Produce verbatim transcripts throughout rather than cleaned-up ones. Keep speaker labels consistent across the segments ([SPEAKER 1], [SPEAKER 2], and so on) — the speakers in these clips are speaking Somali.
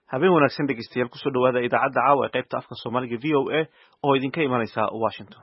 [SPEAKER 1] habeen wanaagsan dhegeystayaal kusoo dhawaada idaacadda caawa ee qaybta afka Soomaaliga V O A oo idinka imanaysa Washington.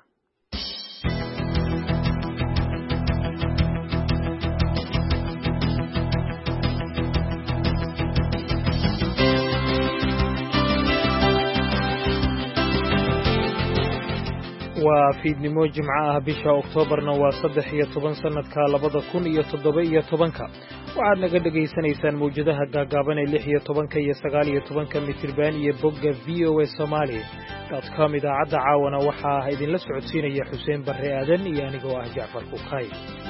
[SPEAKER 2] waa fiidnimo jimco ah bisha Oktoobarna waa saddex iyo toban sanadka labada kun iyo toddoba iyo tobanka waxaad naga dhageysanaysaan mawjadaha gaagaaban ee lix iyo tobanka iyo sagaal iyo tobanka mitirban iyo bogga V O A Somali dot com idaacadda caawana waxaa idinla socodsiinaya Xuseen Barre Aadan iyo anigoo ah Jacfar Kuqay.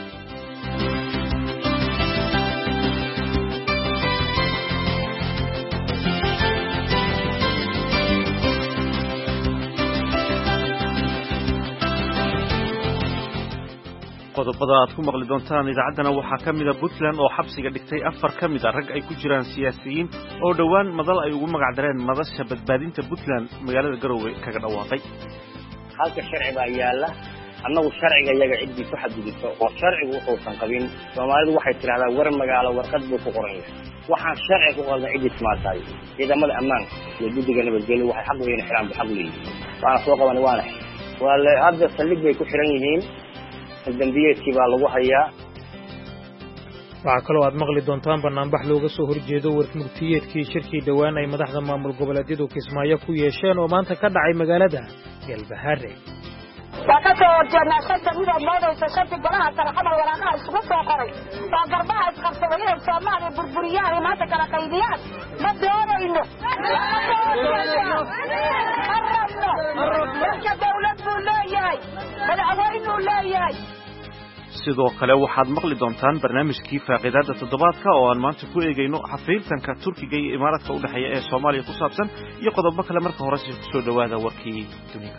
[SPEAKER 1] qodobada aad ku maqli doontaan idaacaddana waxaa ka mid ah Puntland oo xabsiga dhigtay afar ka mid ah rag ay ku jiraan siyaasiyiin oo dhowaan madal ay ugu magac dareen madasha badbaadinta Puntland magaalada Garowe kaga dhawaaqay.
[SPEAKER 3] halka sharciga yaala annagu sharciga iyaga cidii ku xadgudubto oo sharcigu wuxuu san qabin Soomaalidu waxay tiraahdaa war magaalo warqad buu ku qoran yahay waxaan sharci ku qaldan cidii timaatay ciidamada ammaanka iyo guddiga nabadgelyo waxay xaq u leeyihiin xiraan xaq u leeyihiin waana soo qaban waana wala hadda saldhig bay ku xiran yihiin dambiyeedkii baa lagu hayaa.
[SPEAKER 2] waxaa kaloo aad maqli doontaan banaanbax looga soo horjeedo warmugtiyeedkii shirkii dhowaan ay madaxda maamul goboleedyadu Kismaayo ku yeesheen oo maanta ka dhacay magaalada Galbahaare.
[SPEAKER 4] waa ka soo horjeednaa shanta midood moodaysa shanti golaha saraxada waraaqaha isugu soo qoray oo garbaha isqabsaday inay Soomaaliya burburiyaan ay maanta kala qaydiyaan ma doonayno marka dawlad buu leeyahay madaxweynuu leeyahay.
[SPEAKER 1] sidoo kale waxaad maqli doontaan barnaamijkii faaqiidaada toddobaadka oo aan maanta ku eegayno xafiiltanka Turkiga iyo Imaaraadka u dhaxeeya ee Soomaaliya ku saabsan iyo qodobo kale marka hore si ku soo dhawaada warkii dunida.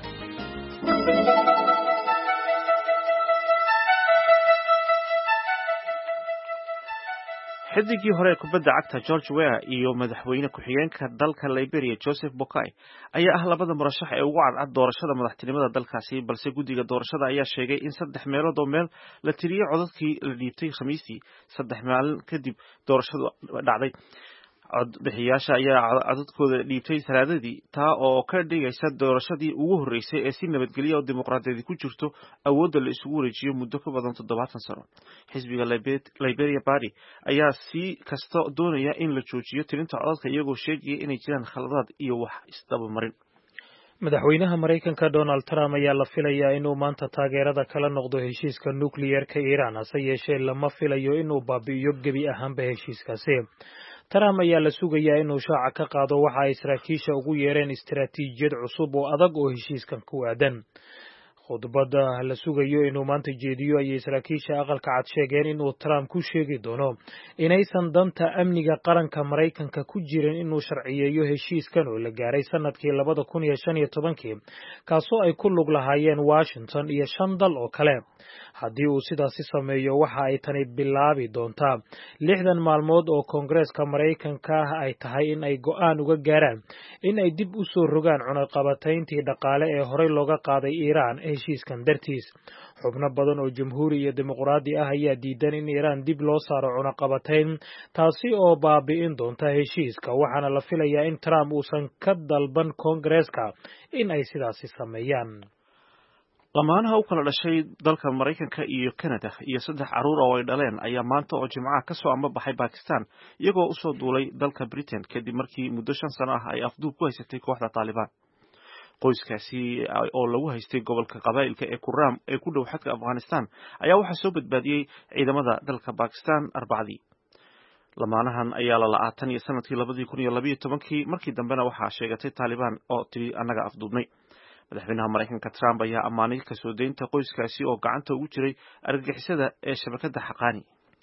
[SPEAKER 1] xidigii hore kubadda cagta George Weah iyo madaxweyne ku-xigeenka dalka Liberia Joseph Boakai ayaa ah labada murashax ee ugu cadcad doorashada madaxtinimada dalkaasi balse guddiga doorashada ayaa sheegay in saddex meelood oo meel la tiriyay codadkii la dhiibtay Khamiistii saddex maalin kadib doorashadu dhacday. codbixiyaasha ayaa codadkooda dhiibtay Talaadadii taa oo ka dhigaysa doorashadii ugu horeysay ee si nabadgelyo oo dimuqraadiyad ku jirto awoodda la isugu wareejiyo muddo ka badan toddobaatan sano. xisbiga Liberia Party ayaa si kasta doonaya in la joojiyo tirinta codadka iyagoo sheegaya inay jiraan khaladaad iyo wax isdaba marin.
[SPEAKER 2] madaxweynaha Mareykanka Donald Trump ayaa la filayaa inuu maanta taageerada kala noqdo heshiiska nukliyeerka Iran hase yeeshee lama filayo inuu baabi'iyo gebi ahaanba heshiiskaasi. Trump ayaa la sugayaa inuu shaaca ka qaado waxa ay saraakiisha ugu yeereen istiraatiijiyad cusub oo adag oo heshiiskan ku aadan. khudbadda la sugayo inuu maanta jeediyo ayay saraakiisha aqalka cad sheegeen inuu Trump ku sheegi doono inaysan danta amniga qaranka Mareykanka ku jirin inuu sharciyeeyo heshiiskan oo la gaaray sanadkii labada kun iyo shan iyo tobankii kaasoo ay ku lug lahaayeen Washington iyo shan dal oo kale. haddii uu sidaasi sameeyo waxa ay tani bilaabi doontaa lixdan maalmood oo Koongareeska Mareykanka ay tahay in ay go'aan uga gaaraan in ay dib u soo rogaan cunaqabatayntii dhaqaale ee horey looga qaaday Iran heshiiskan dartiis. xubno badan oo jamhuuri iyo dimuqraadi ah ayaa diidan in Iran dib loo saaro cunaqabatayn taasi oo baabi'in doonta heshiiska waxaana la filayaa in Trump uusan ka dalban Koongareeska in ay sidaasi sameeyaan.
[SPEAKER 1] lamaanaha u kala dhashay dalka Mareykanka iyo Canada iyo saddex caruur oo ay dhaleen ayaa maanta oo Jimcaha ka soo ambabaxay Pakistan iyagoo u soo duulay dalka Britain kadib markii muddo shan sano ah ay afduub ku haysatay kooxda Taliban. qoyskaasi oo lagu haystay gobolka qabaa'ilka ee Kurram ee ku dhow xadka Afghanistan ayaa waxaa soo badbaadiyay ciidamada dalka Pakistan Arbacadii. lamaanahan ayaa la la'aatan iyo sanadkii labadii kun iyo laba iyo tobankii markii dambena waxaa sheegatay Taliban oo tiri annaga afduubnay. madaxweynaha Mareykanka Trump ayaa ammaanay ka soo deynta qoyskaasi oo gacanta ugu jiray argagixisada ee shabakadda Xaqaani.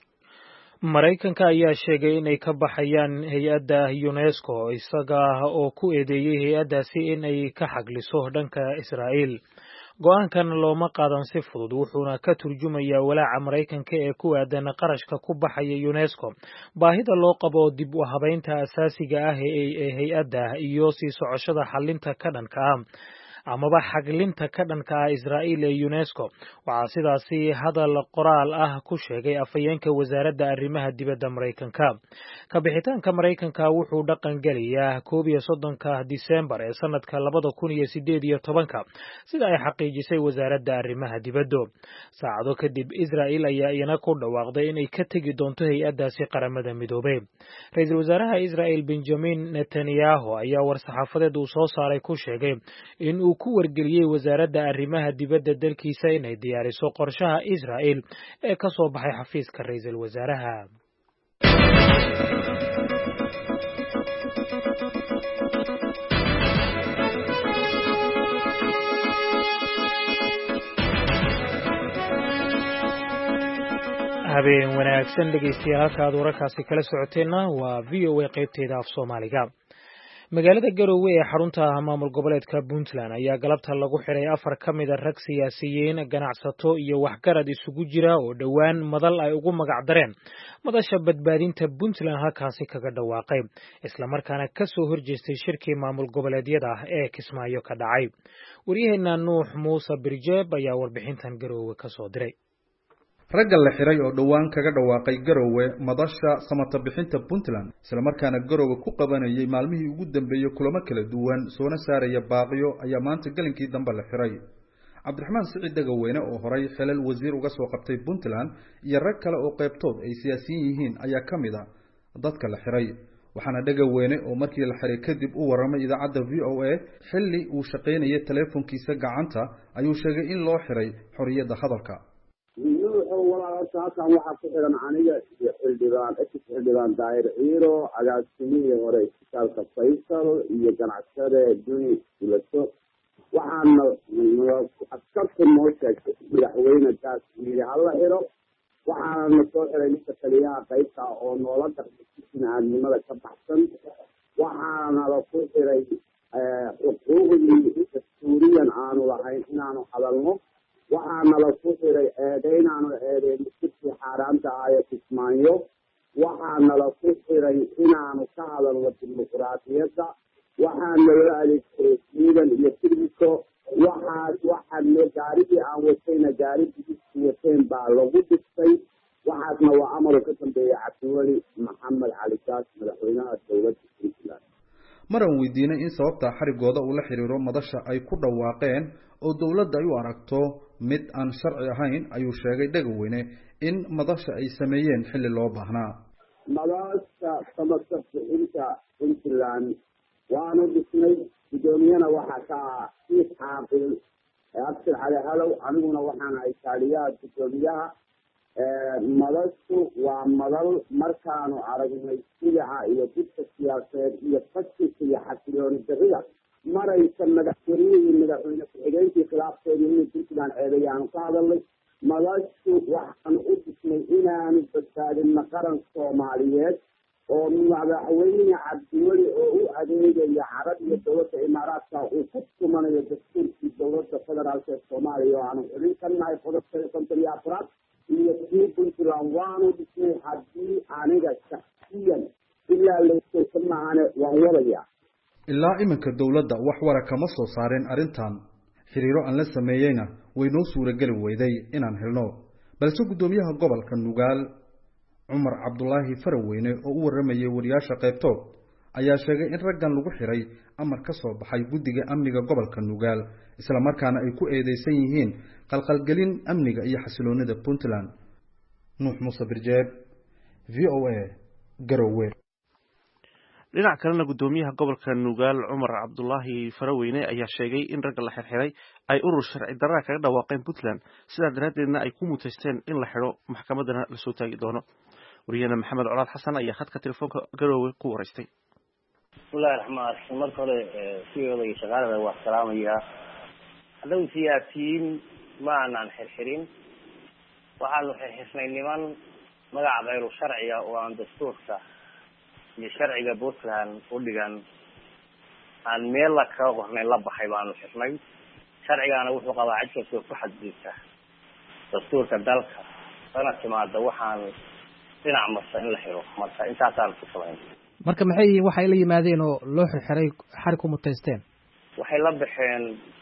[SPEAKER 2] Mareykanka ayaa sheegay inay ka baxayaan hay'adda UNESCO isaga oo ku eedeeyay hay'addaasi inay ka xagliso dhanka Israa'iil. go'aankan looma qaadan si fudud wuxuuna ka turjumayaa walaaca Mareykanka ee ku aadan qarashka ku baxaya UNESCO baahida loo qabo dib u habaynta asaasiga ah ee hay'adda iyo sii socoshada xalinta ka dhanka ah amaba xaglinta ka dhanka ah Israa'iil ee UNESCO. Waxaa sidaasi hadal qoraal ah ku sheegay afhayeenka wasaaradda arrimaha dibadda Maraykanka. Ka bixitaanka Maraykanka wuxuu dhaqan gelayaa koob iyo soddonka Diseembar ee sanadka labada kun iyo sideed iyo tobanka sida ay xaqiijisay wasaaradda arrimaha dibadda. Saacado kadib Israa'iil ayaa iyana ku dhawaaqday inay ka tegi doonto hay-addaasi qaramada midoobay. Ra'iisul wasaaraha Israa'iil Benjamin Netanyahu ayaa war-saxaafadeed uu soo saaray ku sheegay in uu ku wargeliyey wasaaradda arrimaha dibadda dalkiisa inay diyaariso qorshaha Israa'iil ee ka soo baxay xafiiska ra'iisul wasaaraha. habeen wanaagsan dhegeystayaal halka aad wararkaasi kala socoteenna waa V O A qaybteeda af Soomaaliga. magaalada Garowe ee xarunta maamul goboleedka Puntland ayaa galabta lagu xiray afar ka mid ah rag siyaasiyiin, ganacsato iyo waxgarad isugu jira oo dhowaan madal ay ugu magac dareen madasha badbaadinta Puntland halkaasi kaga dhawaaqay, isla markaana ka soo horjeestay shirkii maamul goboleedyada ah ee Kismaayo ka dhacay. Wariyaheena Nuux Muuse Birjeeb ayaa warbixintan Garowe ka soo diray.
[SPEAKER 5] ragga la xiray oo dhawaan kaga dhawaaqay Garowe madasha samata bixinta Puntland isla markaana Garowe ku qabanayay maalmihii ugu dambeeyay kulamo kala duwan soona saaraya baaqiyo ayaa maanta galinkii dambe la xiray. Cabdiraxmaan Siciid Dagaweyne oo horay xilal wasiir uga soo qabtay Puntland iyo rag kale oo qaybtood ay siyaasiyiin yihiin ayaa kamid ah dadka la xiray. waxaana Dagaweyne oo markii la xiray kadib u waramay idaacadda V O A xilli uu shaqeynayay telefoonkiisa gacanta ayuu sheegay in loo xiray xorriyadda hadalka.
[SPEAKER 6] halkan waxaa ku xiran aniga iyo xildhibaan ex xildhibaan daahir ciiro, agaasimihii hore isbitaalka Faysal iyo ganacsade Duni Ulaso. waxaana askarta noo sheegtay madaxweyne taas yidhi hala xiro. waxaana na soo xiray ninka taliyaha qaybta oo noola dhaqmay bini'aadnimada ka baxsan. waxaana la ku xiray xuquuqdii dastuuriyan aanu lahayn inaanu hadalno. waxaana la ku xiray eedeynaanu eedeyn sidkii xaaraanta ah ee Kismaayo. waxaana la ku xiray inaanu ka hadalno dimuqraadiyadda. waxaana loo adeegsaday ciidan iyo tirmiko. waxaas waxaana gaarigii aan watayna gaari bidiski wateen baa lagu dhistay. waxaasna waa amar ka dambeeyay Cabdiweli Maxamed Cali Gaas, madaxweynaha dowladda Puntland.
[SPEAKER 5] maran weydiinay in sababta xarigooda uu la xiriiro madasha ay ku dhawaaqeen oo dowladda ay u aragto mid aan sharci ahayn ayuu sheegay Dagaweyne in madasha ay sameeyeen xilli loo baahnaa.
[SPEAKER 6] madasha samata bixinta Puntland waanu dhisnay, gudoomiyana waxaa ka ah Siif Caaqil Abshir Cali Halow, aniguna waxaan ahay taaliyaha gudoomiyaha. madashu waa madal markaanu aragnay sidaca iyo dibka siyaasadeed iyo fashilka iyo xasilooni darrida maraysa madaxweynihii madaxweyne ku-xigeenkii khilaafkeedii inuu Puntland ceebayaanu ka hadalnay. madashu waxaan u dhisnay inaanu badbaadinno qaran Soomaaliyeed oo madaxweyne Cabdiweli oo u adeegaya carab iyo dowladda Imaaraadka uu ku tumanayo dastuurkii dowladda federaalka ee Soomaaliya oo aanu xilin ka nahay qodobka konton iyo afraad iyo kii Puntland waanu dhisnay. haddii aniga shakhsiyan ilaa laysooka maahane waan wadaya.
[SPEAKER 5] ilaa iminka dowladda wax wara kama soo saareen arrintan. xiriiro aan la sameeyeyna way noo suurageli weyday inaan helno, balse gudoomiyaha gobolka Nugaal Cumar Cabdulaahi Faraweyne oo u waramayay wariyaasha qaybtood ayaa sheegay in raggan lagu xiray amar ka soo baxay guddiga amniga gobolka Nugaal isla markaana ay ku eedeysan yihiin qalqalgelin amniga iyo xasiloonida Puntland. Nuux Muuse Birjeeb, V O A, Garowe.
[SPEAKER 1] dhinaca kalena gudoomiyaha gobolka Nugaal Cumar Cabdulaahi Faraweyne ayaa sheegay in ragga la xirxiray ay urur sharci darra kaga dhawaaqeen Puntland, sidaa daraaddeedna ay ku mutaysteen in la xiro maxkamadana la soo taagi doono. wariyahena Maxamed Colaad Xasan ayaa khadka telefoonka Garowe ku wareystay.
[SPEAKER 3] bismillahi raxmaani raxiim. marka hore siyooda iyo shaqaalada waa salaamaya. haddaba siyaasiyiin ma aanan xirxirin. waxaanu xirxirnay niman magaca bayru sharciga oo aan dastuurka iyo sharciga Puntland u dhigan aan meel la kaga qornay la baxay baanu xirnay. sharcigana wuxuu qabaa cid kastoo ku xadgudubta dastuurka dalka sana timaada waxaan dhinac marsa in la xiro. marka intaasaan ku samayn.
[SPEAKER 7] marka maxay waxay la yimaadeen oo loo xirxiray xarig ku mutaysteen?
[SPEAKER 3] waxay la baxeen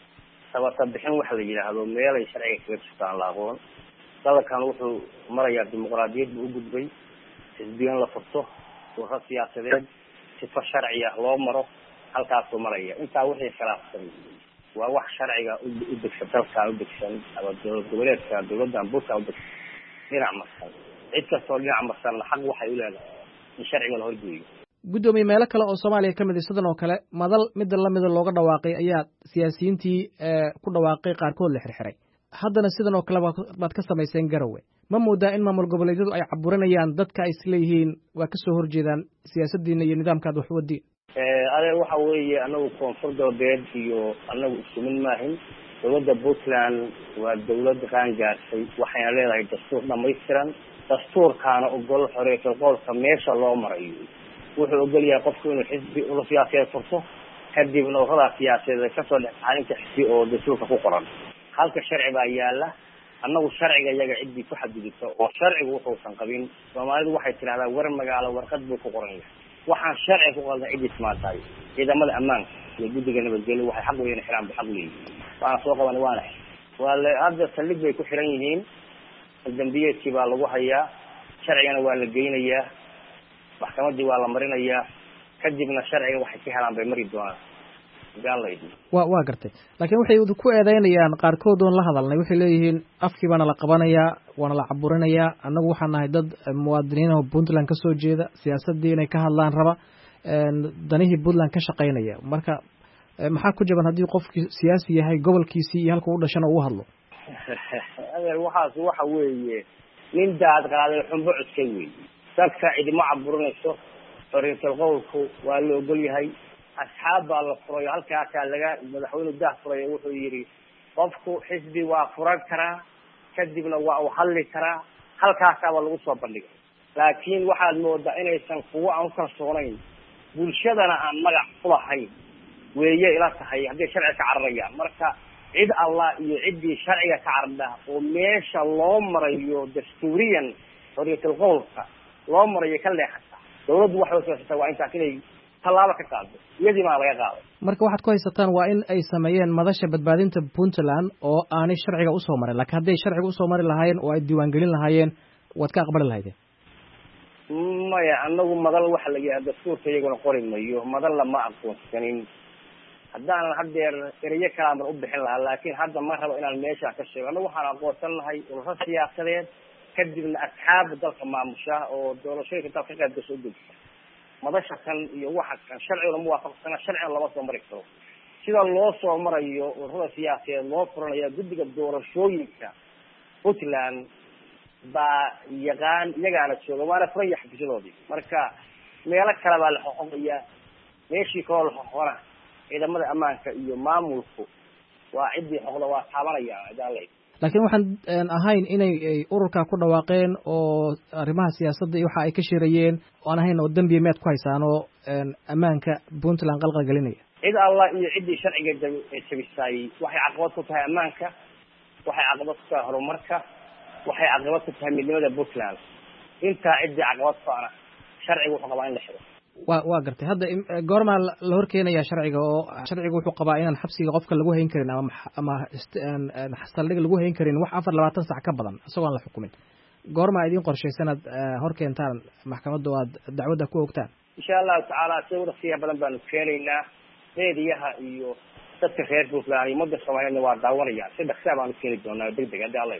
[SPEAKER 3] sabata bixin waxa la yidhaahdo meelay sharciga kaga jirtaan la aqoon dalkan wuxuu marayaa dimuqraadiyad buu u gudbay xisbiyan la furto ururo siyaasadeed sifa sharci ah loo maro halkaasuu maraya intaa wixii khilaafsan waa wax sharciga u degsan dalkan u degsan ama dowlad goboleedka dowladdan buurta u degsan dhinac marsan cid kastoo dhinac marsanna xaq waxay u leedahay in sharciga la horgeeyo
[SPEAKER 7] guddoomiye meelo kale oo soomaaliya ka mid ah sidan oo kale madal midda lamida looga dhawaaqay ayaa siyaasiyiintii ku dhawaaqay qaarkood la xirxiray haddana sidan oo kale baad ka samayseen garowe ma moodaa in maamul goboleedyadu ay caburinayaan dadka ay isleeyihiin waa kasoo horjeedaan siyaasaddiina iyo nidaamkaad wax wadiin
[SPEAKER 3] adeer waxa weeye anagu koonfur galbeed iyo anagu isku mid maahin dowladda puntland waa dowlad qaangaarsay waxayna leedahay dastuur dhamaystiran dastuurkaana ogol xoreeya qowlka meesha loo marayo wuxuu ogol yahay qofku inuu xisbi ula siyaasadeed furto kadibna ururadaa siyaasadeed kasoo dhex xalinta xisbi oo dastuurka ku qoran halka sharci baa yaala annagu sharciga iyaga ciddii ku xadgudubto oo sharcigu wuxuusan qabin soomaalidu waxay tidhahdaa war magaalo warqad buu ku qoran yahay waxaan sharci ku qaldan ciddii timaatahay ciidamada ammaanka iyo guddiga nabadgelyo waxay xaq weyn xiraan bu xaq leeyihiin waana soo qaban waana waa le hadda saldhig bay ku xiran yihiin dambiyeedkii baa lagu hayaa sharcigana waa la geynayaa maxkamadii waa la marinayaa kadibna sharciga waxay ka helaan bay mari doonaan
[SPEAKER 7] wa waa gartay laakiin waxay ku eedeynayaan qaarkood oon la hadalnay waxay leeyihiin afkii baana la qabanayaa waana la caburinayaa annagu waxaan nahay dad muwaadiniin oo puntland ka soo jeeda siyaasaddii inay ka hadlaan raba danihii puntland ka shaqaynaya marka maxaa ku jaban haddii qofkii siyaasi yahay gobolkiisii iyo halka u dhashana uu hadlo
[SPEAKER 3] adeer waxaas waxa weeye nin daad qaaday xunbo codkay weeye dadka cidima caburinayso xorriyatul qowlku waa la ogol yahay asxaab baa la furayo halkaasaa laga madaxweyne daah furayo wuxuu yidhi qofku xisbi waa furan karaa kadibna waa uu hadli karaa halkaasaaba lagu soo bandhigay laakiin waxaad moodaa inaysan kuwo aan u kalsoonayn bulshadana aan magac ulahayn weeye ila tahay hadday sharciga ka cararayaan marka cid allah iyo ciddii sharciga ka carda oo meesha loo marayo dastuuriyan xorriyatul qowlka loo marayo ka leexata dawladdu waxay usoosataa waa intaas inay tallaabo ka qaado iyadii maa laga qaaday
[SPEAKER 7] marka waxaad ku haysataan waa in ay sameeyeen madasha badbaadinta puntland oo aanay sharciga usoo marin laakiin hadday sharciga usoo mari lahaayeen oo ay diiwaangelin lahaayeen waad ka aqbali lahaydeen
[SPEAKER 3] maya anagu madal waxa la yidhaha dastuurka iyaguna qori mayo madal lama aqoonsanin haddaanan haddeer erayo kalaa mar u bixin lahaa laakiin hadda ma rabo inaan meeshaa ka sheego anagu waxaan aqoonsan lahay ururo siyaasadeed kadibna asxaabda dalka maamusha oo doorashooyinka dalka ka qayb gasho udegsa madasha kan iyo waxa kan sharciguna muwaafaqsana sharcina lama soo mari karo sida loo soo marayo ururada siyaasadeed loo furanaya guddiga doorashooyinka puntland baa yaqaan iyagaana jooga waana furanya xafiisyadoodii marka meelo kale baa la xoqoqaya meeshii kaloo la xoqona ciidamada ammaanka iyo maamulku waa ciddii xoqda waa taabanayaan idaaley
[SPEAKER 7] laakiin waxaan ahayn inay ururka ku dhawaaqeen oo arrimaha siyaasadda iyo waxa ay ka shirayeen aan ahayn oo dambiya miyaad ku haysaan oo ammaanka puntland qalqal gelinaya
[SPEAKER 3] cid allah iyo ciddii sharciga jabisay waxay caqabad ku tahay ammaanka waxay caqabad ku tahay horumarka waxay caqabad ku tahay midnimada puntland intaa ciddii caqabad ku ana sharciga wuxuu qabaa in la xiro
[SPEAKER 7] wa waa gartay hadda goormaa la horkeenayaa sharciga oo sharciga wuxuu qabaa inaan xabsiga qofka lagu hayn karin ama ama saldhig lagu hayn karin wax afar labaatan sac ka badan isagoo aan la xukumin goormaa idiin qorshaysanaad hor keentaan maxkamadda oo aad dacwadda ku ogtaan
[SPEAKER 3] insha allahu tacaala si waqtiga badan baanu keenaynaa meediyaha iyo dadka reer puntland iyo ummadda soomaaliyeedna waa daawanayaan si dhaqsaa baanu keeni doonaa deg deg haddii alla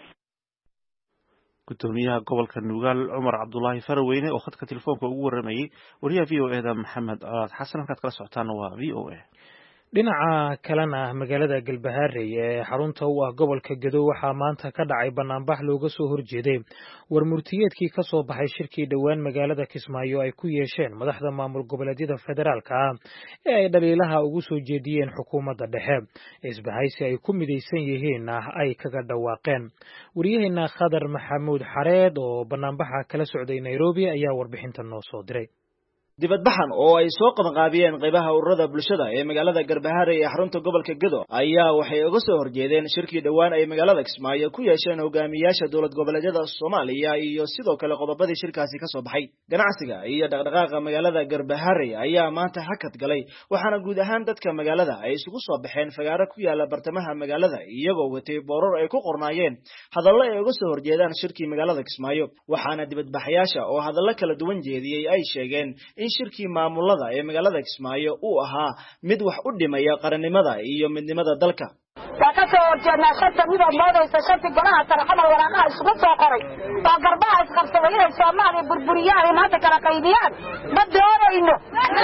[SPEAKER 1] gudoomiyaha gobolka nugaal cumar cabdulaahi faraweyne oo khadka telefoonka ugu waramayey wariyaha v o e da maxamed colaad xasan halkaad kala socotaana waa v o a
[SPEAKER 2] dhinaca kalena magaalada galbahaarey ee xarunta u ah gobolka Gedo waxaa maanta ka dhacay banaanbax looga soo horjeeday warmurtiyeedkii ka soo baxay shirkii dhowaan magaalada Kismaayo ay ku yeesheen madaxda maamul goboleedyada federaalka ah ee ay dhaliilaha ugu soo jeediyeen xukuumadda dhexe isbahaysi ay ku midaysan yihiin ay kaga dhawaaqeen wariyaheena Khadar Maxamuud Xareed oo banaanbaxa kala socday Nairobi ayaa warbixintan noo soo diray
[SPEAKER 8] dibadbaxan oo ay soo qabanqaabiyeen qaybaha ururada bulshada ee magaalada Garbaharey ee xarunta gobolka Gedo ayaa waxay uga soo horjeedeen shirkii dhawaan ay magaalada Kismaayo ku yeesheen hogaamiyaasha dowlad goboleedyada Soomaaliya iyo sidoo kale qodobadii shirkaasi ka soo baxay ganacsiga iyo dhaqdhaqaaqa magaalada Garbaharey ayaa maanta hakad galay waxaana guud ahaan dadka magaalada ay isugu soo baxeen fagaaro ku yaala bartamaha magaalada iyagoo watay boorar ay ku qornaayeen hadallo ay uga soo horjeedaan shirkii magaalada Kismaayo waxaana dibadbaxayaasha oo hadallo kala duwan jeediyay ay sheegeen in shirkii maamulada ee magaalada Kismaayo uu ahaa mid wax u dhimaya qarannimada iyo midnimada dalka
[SPEAKER 4] ka soo horjeednaa shanta midoo moodaysa shanti golaha sarxada waraaqaha isugu soo qoray oo garbaha isqabsaday inay Soomaaliya burburiyaan iyo maanta kala qaybiyaan ma doonayno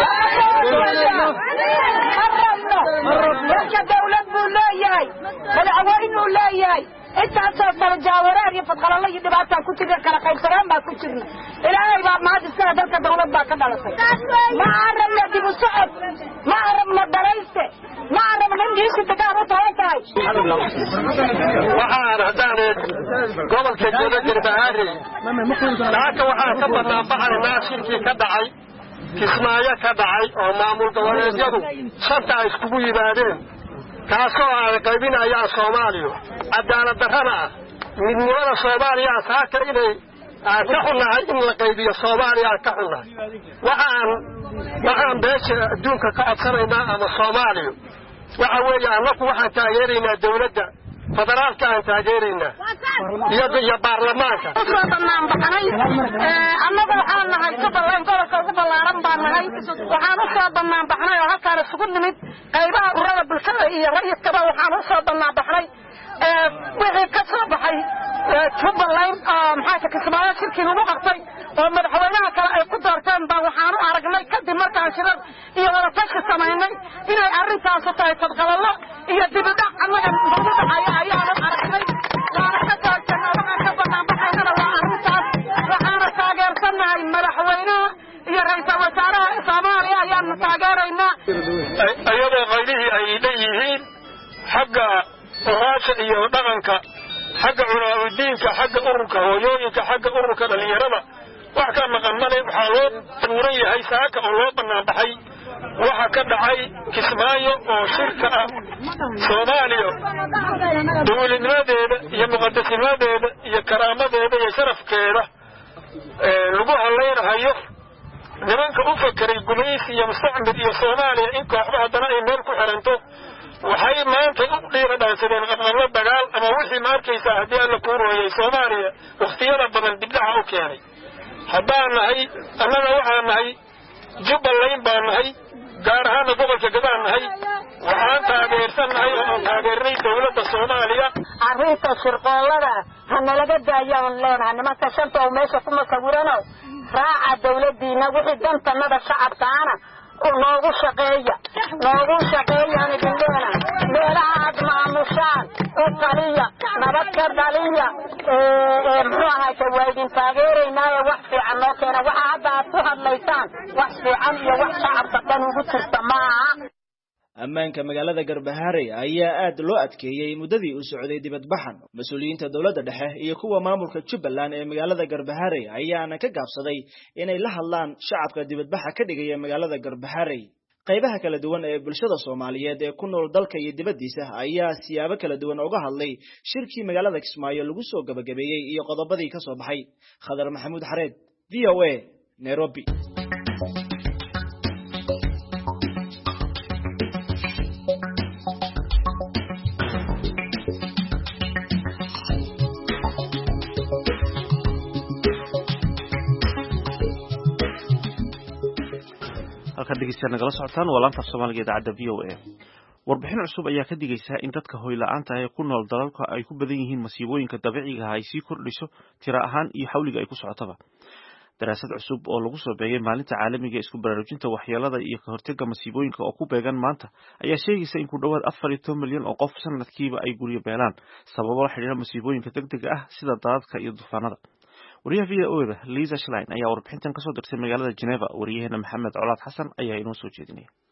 [SPEAKER 4] marka dawlad buu leeyahay madaxweyne uu leeyahay intaasoo kala jaawaraan iyo fadqalalo iyo dhibaataan ku jirna kala qaybsanaan baa ku jirna ilaahay baa mahad iskale dalka dawlad baa ka dhalatay ma arabna dib u socod ma arabna darayste ma arabna in dhiisi degaan u talan tahay
[SPEAKER 9] waxaan haddaan gobolka Gedo Garbaharey laakiin waxaan ka badnaan baxaynaa shirkii ka dhacay Kismaayo ka dhacay oo maamul goboleedyadu shanta ay iskugu yimaadeen kaasoo ay qaybinayaan Soomaaliya cadaalad darrada midnimada Soomaaliya saaka inay ka xunahay in la qaybiyo Soomaaliya ka xunahay waxaan waxaan beesha adduunka ka codsanaynaa ama Soomaaliya waxa weeye annagu waxaan taageeraynaa dawladda federaalka aan taageeraynaa iyo baarlamaanka
[SPEAKER 4] soo dhammaan baxnay annagu waxaan nahay ka ballan gobolka ugu ballaaran baan nahay waxaan u soo dhammaan baxnay oo halkaan isugu nimid qaybaha ururada bulshada iyo rayidkaba waxaan u soo dhammaan baxnay wixii ka soo baxay Jubbaland maxaa Kismaayo shirkii lagu qabtay oo madaxweynaha kale ay ku doorteen baa waxaan u aragnay kadib markaan shirad iyo wada tashi samaynay inay arrintaas tahay fadqalalo iyo dibadhac annaga ugu dhacaya ayaan aragnay waana ka taagsanaa waxaan ka banaan baxaynana waa arrintaas waxaana taageersanahay madaxweynaha iyo ra'iisul wasaaraha Soomaaliya ayaan taageeraynaa
[SPEAKER 9] ayadoo qaylihii ay leeyihiin xagga qoraasha iyo dhaqanka xagga culaawdiinka xagga ururka hooyooyinka xagga ururka dhalinyarada wax ka maqan male waxaa loo tuuran yahay saaka oo loo bannaan baxay waxa ka dhacay Kismaayo oo shirka ah Soomaaliya dawladnimadeeda iyo muqaddasnimadeeda iyo karaamadeeda iyo sharafkeeda lagu halaynayo nimanka u fakeray gumaysi iyo mustacmir iyo Soomaaliya in kooxda haddana ay meel ku xiranto waxay maanta u dhiiradhaansadeen qabqablo dagaal ama wixii ma arkaysaa haddii alla kuu rooyay Soomaaliya waqtiyada badan dibdhaca u keenay haddaan nahay annaga waxaan nahay Jubbaland baan nahay gaar ahaan gobolka Gedo nahay waxaan taageersannahay oo taageernay dawladda Soomaaliya
[SPEAKER 4] arrinta shirqoolada hanalaga daayaan leenahay nimanka shanta oo meesha ku masawirano raaca dawladdiina wixii dantanada shacabkaana noogu shaqeeya noogu shaqeeyaan idinleena meelaha aad maamushaan u taliya nabad ka dhaliya muxuu ahaay waa idin taageeraynaayo wax fiican noo keena waxa hadda aad ku hadlaysaan wax fiican iyo wax shacabka dhan ugu jirta maaha
[SPEAKER 8] ammaanka magaalada Garbaharey ayaa aad loo adkeeyay muddadii uu socday dibadbaxan mas'uuliyiinta dawladda dhexe iyo kuwa maamulka Jubbaland ee magaalada Garbaharey ayaana ka gaabsaday inay la hadlaan shacabka dibadbaxa ka dhigaya magaalada Garbaharey qaybaha kala duwan ee bulshada Soomaaliyeed ee ku nool dalka iyo dibaddiisa ayaa siyaabo kala duwan uga hadlay shirkii magaalada Kismaayo lagu soo gabagabeeyay iyo qodobadii ka soo baxay Khadar Maxamuud Xareed V O A Nairobi
[SPEAKER 1] halkan dhegeystayaal nagala socotaan waa laanta Soomaaliga idaacadda V O A warbixin cusub ayaa ka digaysa in dadka hoy la'aanta ah ee ku nool dalalka ay ku badan yihiin masiibooyinka dabiiciga ah ay sii kordhiso tiro ahaan iyo xawliga ay ku socotaba daraasad cusub oo lagu soo beegay maalinta caalamiga isku baraarujinta waxyeelada iyo ka hortagga masiibooyinka oo ku beegan maanta ayaa sheegaysa in ku dhawaad afar iyo toban milyan oo qof sanadkiiba ay guryo beelaan sababo la xiriira masiibooyinka degdega ah sida daadadka iyo duufaanada wariyaha V O A Lisa Schlein ayaa warbixintan ka soo dirtay magaalada Geneva wariyaheena Maxamed Colaad Xasan ayaa inoo soo jeedinaya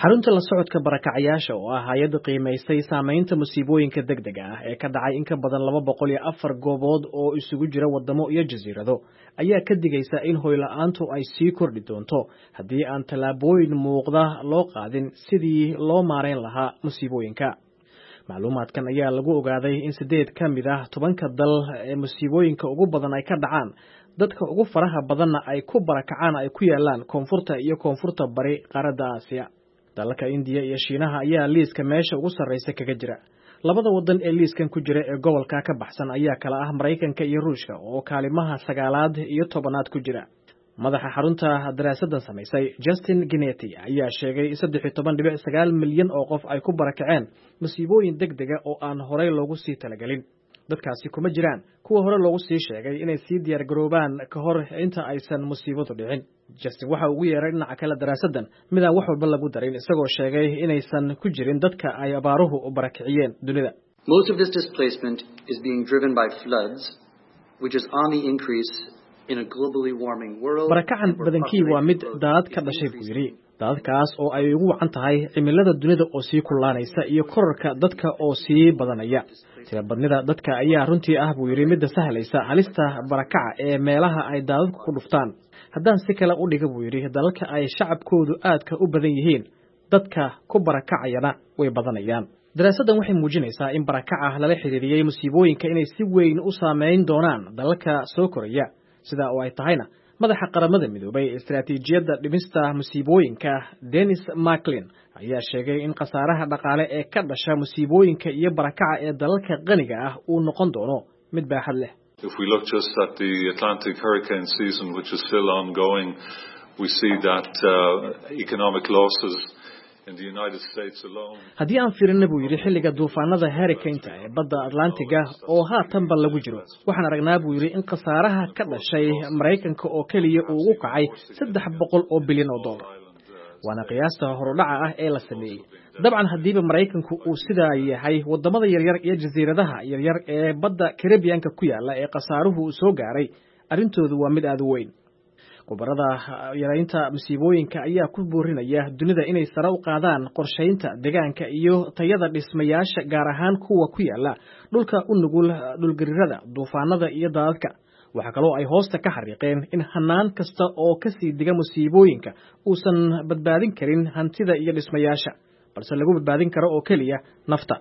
[SPEAKER 7] xarunta la socodka barakacayaasha oo ah hay'ad qiimaysay saameynta musiibooyinka degdega ah ee ka dhacay in ka badan laba boqol iyo afar goobood oo isugu jira wadamo iyo jasiirado ayaa ka digaysa in hoy la'aantu ay sii kordhi doonto haddii aan tallaabooyin muuqda loo qaadin sidii loo maareyn lahaa musiibooyinka. macluumaadkan ayaa lagu ogaaday in sideed ka mid ah tobanka dal ee musiibooyinka ugu badan ay ka dhacaan dadka ugu faraha badanna ay ku barakacaan ay ku yaalaan koonfurta iyo koonfurta bari qaaradda Aasiya. dalalka India iyo Shiinaha ayaa liiska meesha ugu sarreysa kaga jira. labada wadan ee liiskan ku jira ee gobolka ka baxsan ayaa kala ah Mareykanka iyo Ruushka oo kaalimaha sagaalaad iyo tobanaad ku jira. madaxa xarunta daraasaddan samaysay Justin Ginetti ayaa sheegay in saddex iyo toban dhibic sagaal milyan oo qof ay ku barakaceen musiibooyin degdega oo aan horey loogu sii talagelin. dadkaasi kuma jiraan kuwa hore loogu sii sheegay inay sii diyaar garoobaan ka hor inta aysan musiibadu dhicin. Justin waxa ugu yeeray dhinaca kale daraasaddan mid aan wax walba lagu darin isagoo sheegay inaysan ku jirin dadka ay abaaruhu u barakiciyeen dunida.
[SPEAKER 10] Most of this displacement is being driven by floods, which is on the increase in a globally warming world.
[SPEAKER 7] barakacan badankii waa mid daad ka dhashay buu yiri. daadkaas oo ay ugu wacan tahay cimilada dunida oo sii kulaanaysa iyo kororka dadka oo sii badanaya. tirabadnida dadka ayaa runtii ah buu yiri mid sahlaysa halista barakaca ee meelaha ay daadadku ku dhuftaan. haddaan si kale u dhiga buu yiri dalalka ay shacabkoodu aadka u badan yihiin dadka ku barakacayana way badanayaan. daraasaddan waxay muujinaysaa in barakaca lala xiriiriyay musiibooyinka inay si weyn u saameyn doonaan dalalka soo koraya. sida oo ay tahayna madaxa qaramada midoobay ee istiraatiijiyadda dhimista musiibooyinka Dennis Macklin ayaa sheegay in khasaaraha dhaqaale ee ka dhasha musiibooyinka iyo barakaca ee dalalka qaniga ah uu noqon doono mid baaxad leh.
[SPEAKER 11] If we look just at the Atlantic hurricane season, which is still ongoing, we see that uh, economic losses in the United States alone.
[SPEAKER 7] haddii aan fiirino buu yiri xilliga duufaanada hurricane-ta ee badda Atlantiga oo haatanba lagu jiro waxaan aragnaa buu yiri in khasaaraha ka dhashay Mareykanka oo kaliya uu ugu kacay saddex boqol oo bilyan oo dollar. waana qiyaasta horudhaca ah ee la sameeyay. dabcan haddiiba Mareykanku uu sidaa yahay wadamada yaryar iyo jasiiradaha yaryar ee badda Caribbean-ka ku yaala ee khasaaruhu soo gaaray arrintoodu waa mid aad u weyn. khubarada yaraynta musiibooyinka ayaa ku boorinaya dunida inay sare u qaadaan qorshaynta deegaanka iyo tayada dhismayaasha gaar ahaan kuwa ku yaala dhulka u nugul dhulgariirada duufaanada iyo daadadka. waxaa kaloo ay hoosta ka xariiqeen in hanaan kasta oo ka sii diga musiibooyinka uusan badbaadin karin hantida iyo dhismayaasha balse lagu badbaadin karo oo keliya nafta.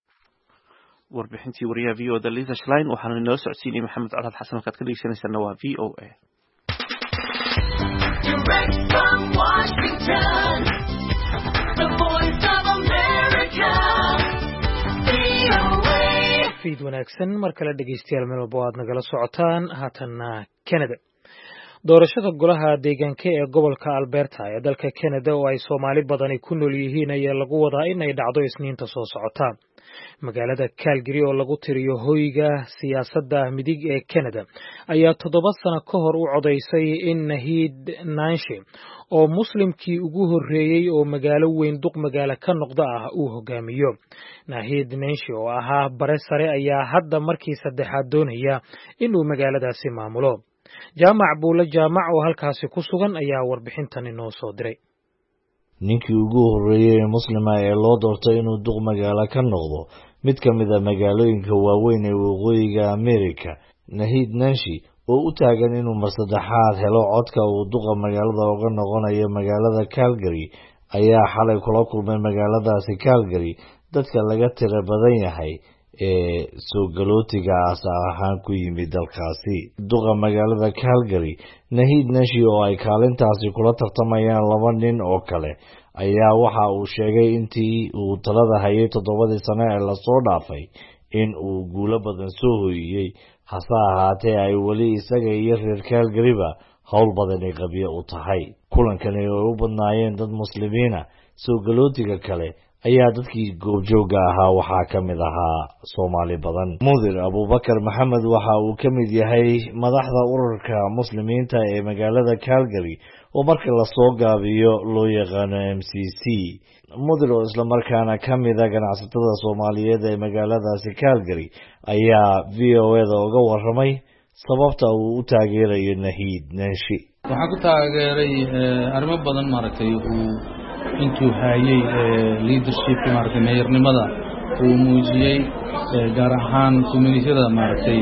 [SPEAKER 1] warbixintii wariyaha V O A Lisa Schlein waxaanu inoo socodsiinay Maxamed Colaad Xasan halkaad ka dhegeysanaysaana waa V O A.
[SPEAKER 12] Direct from Washington, the voice of America, V O A.
[SPEAKER 2] fiid wanaagsan mar kale dhegeystayaal meel walba aad nagala socotaan haatanna Canada. doorashada golaha deegaanka ee gobolka Alberta ee dalka Canada oo ay Soomaali badani ku nool yihiin ayaa lagu wadaa in ay dhacdo Isniinta soo socota. magaalada Calgary oo lagu tiriyo hoyga siyaasadda midig ee Canada ayaa toddoba sano ka hor u codeysay in Naheed Nenshi oo muslimkii ugu horreeyay oo magaalo weyn duq magaalo ka noqda ah uu hogaamiyo. Naheed Nenshi oo ahaa bare sare ayaa hadda markii saddexaad doonaya inuu magaaladaasi maamulo. jaamac buule jaamac oo halkaasi ku sugan ayaa warbixintan inoo soo diray.
[SPEAKER 13] ninkii ugu horreeyay ee muslima ee loo doortay inuu duq magaalo ka noqdo mid ka mid a magaalooyinka waaweyn ee waqooyiga Amerika, Naheed Nenshi oo u taagan inuu mar saddexaad helo codka uu duqa magaalada uga noqonayo magaalada Calgary, ayaa xalay kula kulmay magaaladaasi Calgary dadka laga tira badan yahay ee soo galootiga ahaan ku yimid dalkaasi. duqa magaalada Calgary, Naheed Nenshi oo ay kaalintaasi kula tartamayaan laba nin oo kale, ayaa waxa uu sheegay intii uu talada hayay toddobadii sano ee lasoo dhaafay in uu guulo badan soo hoyiyey, hase ahaatee ay weli isaga iyo reer Calgaryba howl badani qabyo u tahay. kulankani oo u badnaayeen dad muslimiina, soo galootiga kale ayaa dadkii goobjooga ahaa waxaa ka mid ahaa Soomaali badan. Mudir Abubakar Maxamed waxa uu ka mid yahay madaxda ururka muslimiinta ee magaalada Calgary oo marka la soo gaabiyo loo yaqaano M C C. Mudir oo isla markaana ka mid ah ganacsatada Soomaaliyeed ee magaaladaasi Calgary ayaa V O A da uga warramay sababta uu u taageerayo Naheed Nenshi.
[SPEAKER 14] waxaan ku taageeray arrimo badan maaragtay uu
[SPEAKER 5] intuu hayay leadershipka maaragtay meeyarnimada uu muujiyey gaar ahaan communitiyada maaragtay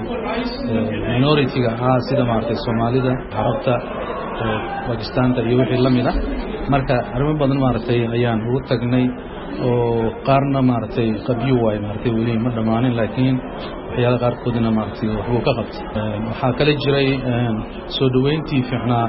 [SPEAKER 5] minority-ga ah sida maaragtay Soomaalida, Carabta, Pakistaanta iyo wixii la mid ah marka arrimo badan maaragtay ayaan ugu tagnay oo qaarna maaragtay qabyo waay maaragtay weli ma dhamaanin laakiin waxyaalaha qaarkoodna maaragtay waxbuu ka qabtay waxaa kale jiray soo dhaweyntii fiicnaa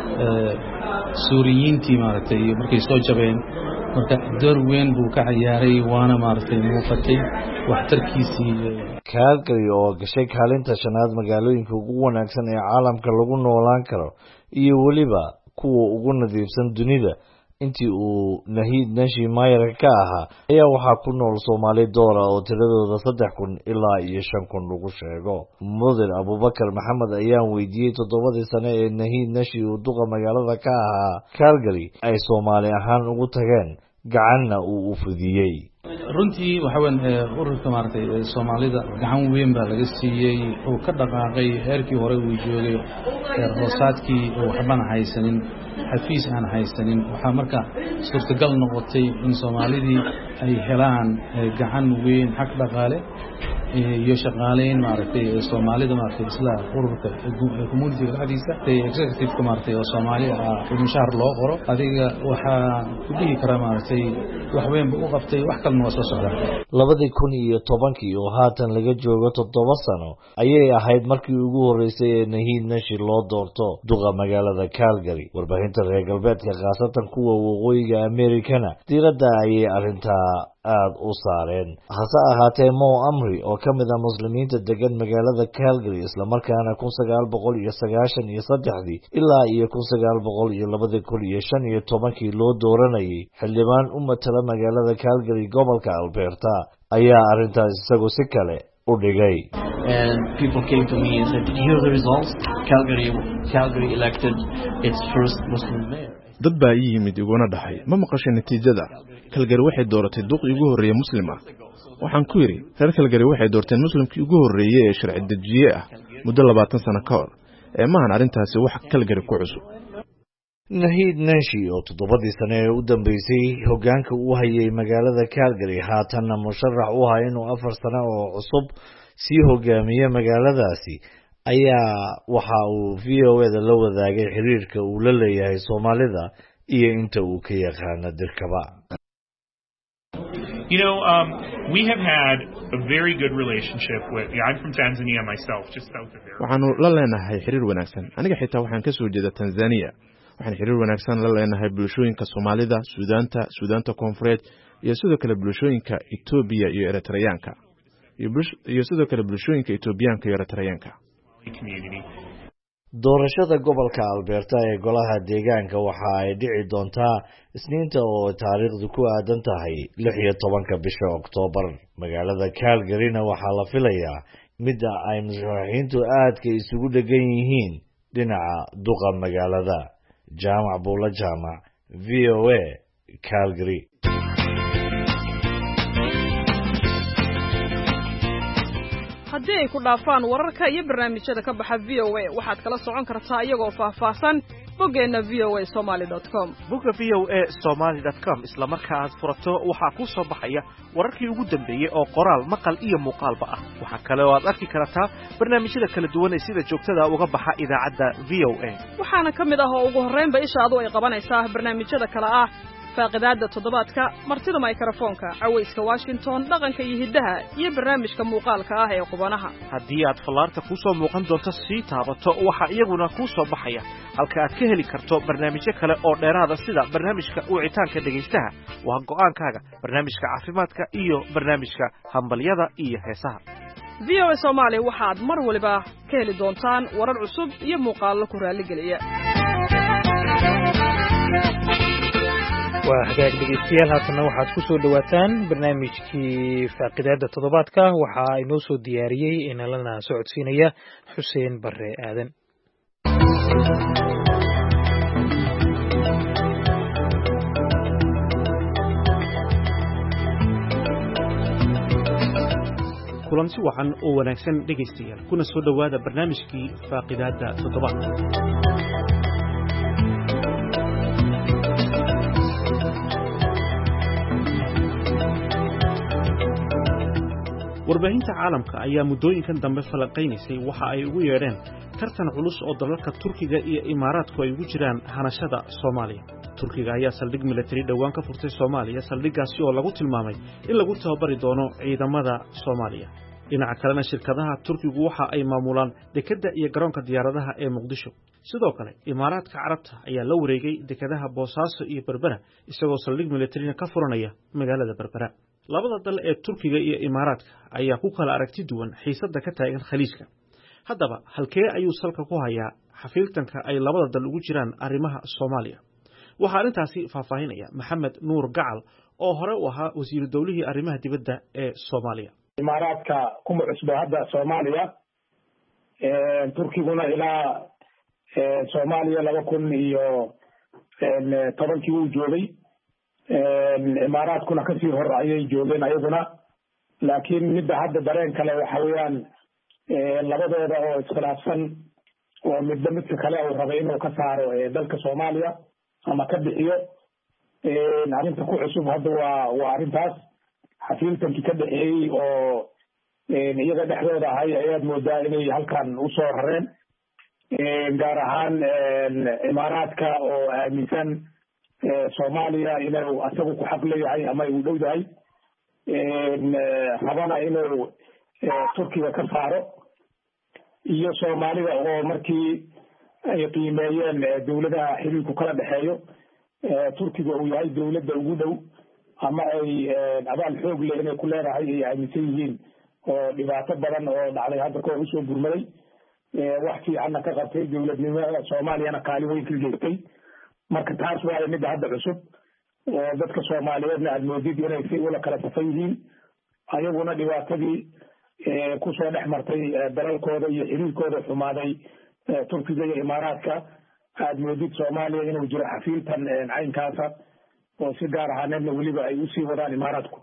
[SPEAKER 5] Suuriyiintii maaragtay markay soo jabeen marka door weyn buu ka ciyaaray waana maaragtay muuqatay waxtarkiisii
[SPEAKER 13] Calgary oo gashay kaalinta shanaad magaalooyinka ugu wanaagsan ee caalamka lagu noolaan karo iyo waliba kuwa ugu nadiifsan dunida intii uu Naheed Nanshi Mayer ka ahaa ayaa waxaa ku nool Soomaali doora oo tiradooda saddex kun ilaa iyo shan kun lagu sheego. Mudir Abubakar Maxamed ayaan weydiiyey toddobadii sano ee Naheed Nanshi uu duqa magaalada ka ahaa Calgary ay Soomaali ahaan ugu tageen gacanna uu u fudiyey.
[SPEAKER 5] runtii waxa weyn ururka maartay Soomaalida gacan weyn baa laga siiyay oo ka dhaqaaqay heerkii hore uu joogay heer hoosaadkii oo waxban haysanin xafiis aan haysanin waxa marka suurtagal noqotay in Soomaalidii ay helaan gacan weyn xaq dhaqaale iyo shaqaaleyn maartay Soomaalida maartay isla ururka community dhexdiisa ee executive ka maartay oo Soomaali ah in shaar loo qoro adiga waxa ku dhihi kara maartay wax weyn u qabtay wax kale noo soo socda
[SPEAKER 13] labadii kun iyo tobankii oo haatan laga joogo toddoba sano ayay ahayd markii ugu horeysay ee Naheed Nanshi loo doorto duqa magaalada Calgary warbaahinta reer galbeedka qaasatan kuwa waqooyiga Amerikana diiradda ayay arrintaa aad u saareen hase ahaatee Mo Amri oo ka mid ah muslimiinta degan magaalada Calgary isla markaana kun sagaal boqol iyo sagaashan iyo saddexdii ilaa iyo kun sagaal boqol iyo laba kun iyo shan iyo tobankii loo dooranayay xildhibaan u matala magaalada Calgary gobolka Alberta ayaa arrintaas isagoo si kale u dhigay.
[SPEAKER 14] And people came to me and said, did you hear the results? Calgary, Calgary elected its first Muslim mayor.
[SPEAKER 15] dad baa ii yimid iguna dhahay ma maqashay natiijada Calgary waxay dooratay duqii ugu horeeyay muslim ah waxaan ku yiri reer Calgary waxay doorteen muslimkii ugu horeeyay ee sharci dejiye ah muddo labaatan sano ka hor ee maahan arrintaasi wax Calgary ku cusub.
[SPEAKER 13] Naheed Nanshi oo toddobadii sano ee u dambeysay hoggaanka u hayay magaalada Calgary haatanna musharax u ahaa inuu afar sano oo cusub sii hogaamiyo magaaladaasi ayaa waxa uu V O A da la wadaagay xiriirka uu la leeyahay Soomaalida iyo inta uu ka yaqaan dirkaba.
[SPEAKER 16] You know, um, we have had a very good relationship with, yeah, I'm from Tanzania myself, just south of there.
[SPEAKER 15] waxaanu la leenahay xiriir wanaagsan aniga xitaa waxaan ka soo jeedaa Tanzania waxaan xiriir wanaagsan la leenahay bulshooyinka Soomaalida Suudaanta Suudaanta Koonfureed iyo sidoo kale bulshooyinka Ethiopia iyo Eritreanka iyo sidoo kale bulshooyinka Ethiopiaanka iyo Eritreanka.
[SPEAKER 13] doorashada gobolka Alberta ee golaha deegaanka waxa ay dhici doontaa Isniinta oo taariikhdu ku aadan tahay lix iyo tobanka bisha Oktoobar magaalada Calgary-na waxaa la filayaa mid ay musharaxiintu aadka isugu dhagan yihiin dhinaca duqa magaalada. Jaamac Buula Jaamac V O A Calgary.
[SPEAKER 17] haddii ay ku dhaafaan wararka iyo barnaamijyada ka baxa V O A waxaad kala socon kartaa iyagoo faahfaahsan boggeena v o a somali dot com
[SPEAKER 1] bogga v o a somali dot com isla marka aad furato waxaa kuu soo baxaya wararkii ugu dambeeyey oo qoraal maqal iyo muuqaalba ah waxaa kale oo aad arki kartaa barnaamijyada kala duwan ee sida joogtada uga baxa idaacadda V O A
[SPEAKER 17] waxaana ka mid ah oo ugu horreynba ishaadu ay qabanaysaa barnaamijyada kale ah faaqidaada toddobaadka martida mikrofoonka cawayska Washington dhaqanka iyo hiddaha iyo barnaamijka muuqaalka ah ee qubanaha
[SPEAKER 1] haddii aad fallaarta ku soo muuqan doonto sii taabato waxa iyaguna ku soo baxaya halka aad ka heli karto barnaamijyo kale oo dheeraada sida barnaamijka wicitaanka dhagaystaha waa go'aankaaga barnaamijka caafimaadka iyo barnaamijka hambalyada iyo heesaha
[SPEAKER 17] V O A Soomaali waxaad mar waliba ka heli doontaan warar cusub iyo muuqaallo ku raali geliya
[SPEAKER 2] waa hagaag dhegeystayaal haatana waxaad ku soo dhawaataan barnaamijkii faaqidaada toddobaadka waxaa inoo soo diyaariyey inalana socodsiinaya xuseen bare aadan
[SPEAKER 1] kulanti wacan oo wanaagsan dhegeystayaal kuna soo dhawaada barnaamijkii faaqidaada toddobaadka warbaahinta caalamka ayaa muddooyinkan dambe falanqaynaysay waxa ay ugu yeedheen tartan culus oo dalalka Turkiga iyo Imaaraadku ay ugu jiraan hanashada Soomaaliya. Turkiga ayaa saldhig military dhawaan ka furtay Soomaaliya, saldhiggaasi oo lagu tilmaamay in lagu tababari doono ciidamada Soomaaliya. dhinaca kalena shirkadaha Turkigu waxa ay maamulaan dekedda iyo garoonka diyaaradaha ee Muqdisho. sidoo kale Imaaraadka Carabta ayaa la wareegay dekedaha Boosaaso iyo Berbera isagoo saldhig military ka furanaya magaalada Berbera. labada dal ee Turkiga iyo Imaaraadka ayaa ku kala aragti duwan xiisadda ka taagan Khaliijka. haddaba halkee ayuu salka ku hayaa xafiiltanka ay labada dal ugu jiraan arrimaha Soomaaliya? waxa arintaasi faahfaahinaya Maxamed Nuur Gacal oo hore u ahaa wasiir dawlihii arrimaha dibadda ee Soomaaliya.
[SPEAKER 18] Imaaraadka kuma cusbo hadda Soomaaliya, ee Turkiguna ilaa ee Soomaaliya laba kun iyo tobankii uu joogay. Imaaraadkuna ka sii hor ayay joogeen ayaguna, laakiin midda hadda dareen kale waxa weeyaan labadooda oo iskhilaafsan oo midba midka kale uu rabay inuu ka saaro dalka Soomaaliya ama ka bixiyo. arrinta ku cusub hadda waa waa arrintaas xafiiltankii ka dhexeeyey oo iyaga dhexdooda ahay ayaad moodaa inay halkan usoo rareen, gaar ahaan Imaaraadka oo aaminsan Soomaaliya inuu asagu ku xaq leeyahay ama uu dhow yahay, rabana inuu Turkiga ka saaro, iyo Soomaalida oo markii ay qiimeeyeen dawladaha xiriirku kala dhexeeyo Turkiga uu yahay dawladda ugu dhow ama ay abaal xoog leh inay ku leedahay ay aaminsan yihiin, oo dhibaato badan oo dhacday hadda kahor usoo gurmaday, wax fiicanna ka qabtay dawladnimada Soomaaliyana kaalin weyn ka geystay. marka taas waa midda hadda cusub oo dadka Soomaaliyeedna aad moodid inay si ula kala safan yihiin, ayaguna dhibaatadii kusoo dhex martay dalalkooda iyo xiriirkooda xumaaday Turkiga iyo Imaaraadka aad moodid Soomaaliya inuu jiro xafiiltan caynkaasa oo si gaar ahaaneedna weliba ay usii wadaan Imaaraadku.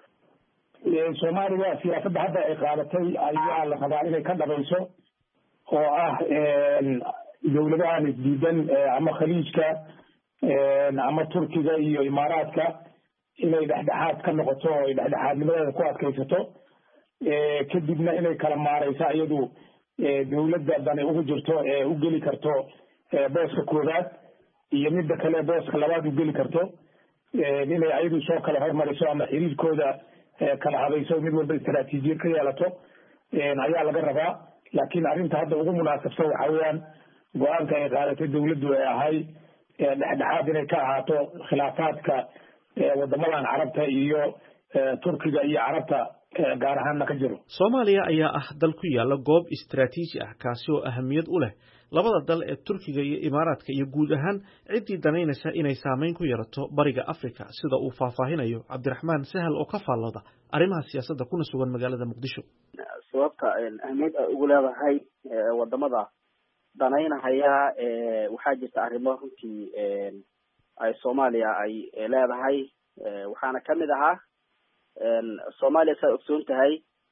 [SPEAKER 18] Soomaaliya siyaasadda hadda ay qaadatay ayaa la rabaa inay ka dhabayso, oo ah dawladahan isdiidan ama Khaliijka ama Turkiga iyo Imaaraadka inay dhexdhexaad ka noqoto oo ay dhexdhexaadnimadeeda ku adkaysato, kadibna inay kala maaraysa iyadu dawladda dani ugu jirto ee u geli karto booska koowaad iyo midda kale booska labaad u geli karto, inay ayadu soo kala hormariso ama xiriirkooda kala habayso, mid walba istaraatiijiyad ka yeelato ayaa laga rabaa. laakiin arrinta hadda ugu munaasabsan waxa weeyaan go-aanka ay qaadatay dawladdu ee ahay dhexdhexaad inay ka ahaato khilaafaadka wadamadan Carabta iyo Turkiga iyo Carabta gaar ahaan ka jiro.
[SPEAKER 1] Soomaaliya ayaa ah dal ku yaala goob istiraatiiji ah kaasi oo ahamiyad u leh labada dal ee Turkiga iyo Imaaraadka iyo guud ahaan cidii danaynaysa inay saameyn ku yeelato bariga Afrika, sida uu faahfaahinayo Cabdiraxmaan Sahal oo ka faallooda arrimaha siyaasadda kuna sugan magaalada Muqdisho.
[SPEAKER 19] sababta ahmiyad ay ugu leedahay wadamada danaynahaya waxaa jirta arrimo runtii ay Soomaaliya ay leedahay, waxaana kamid ahaa Soomaaliya saa ogsoon tahay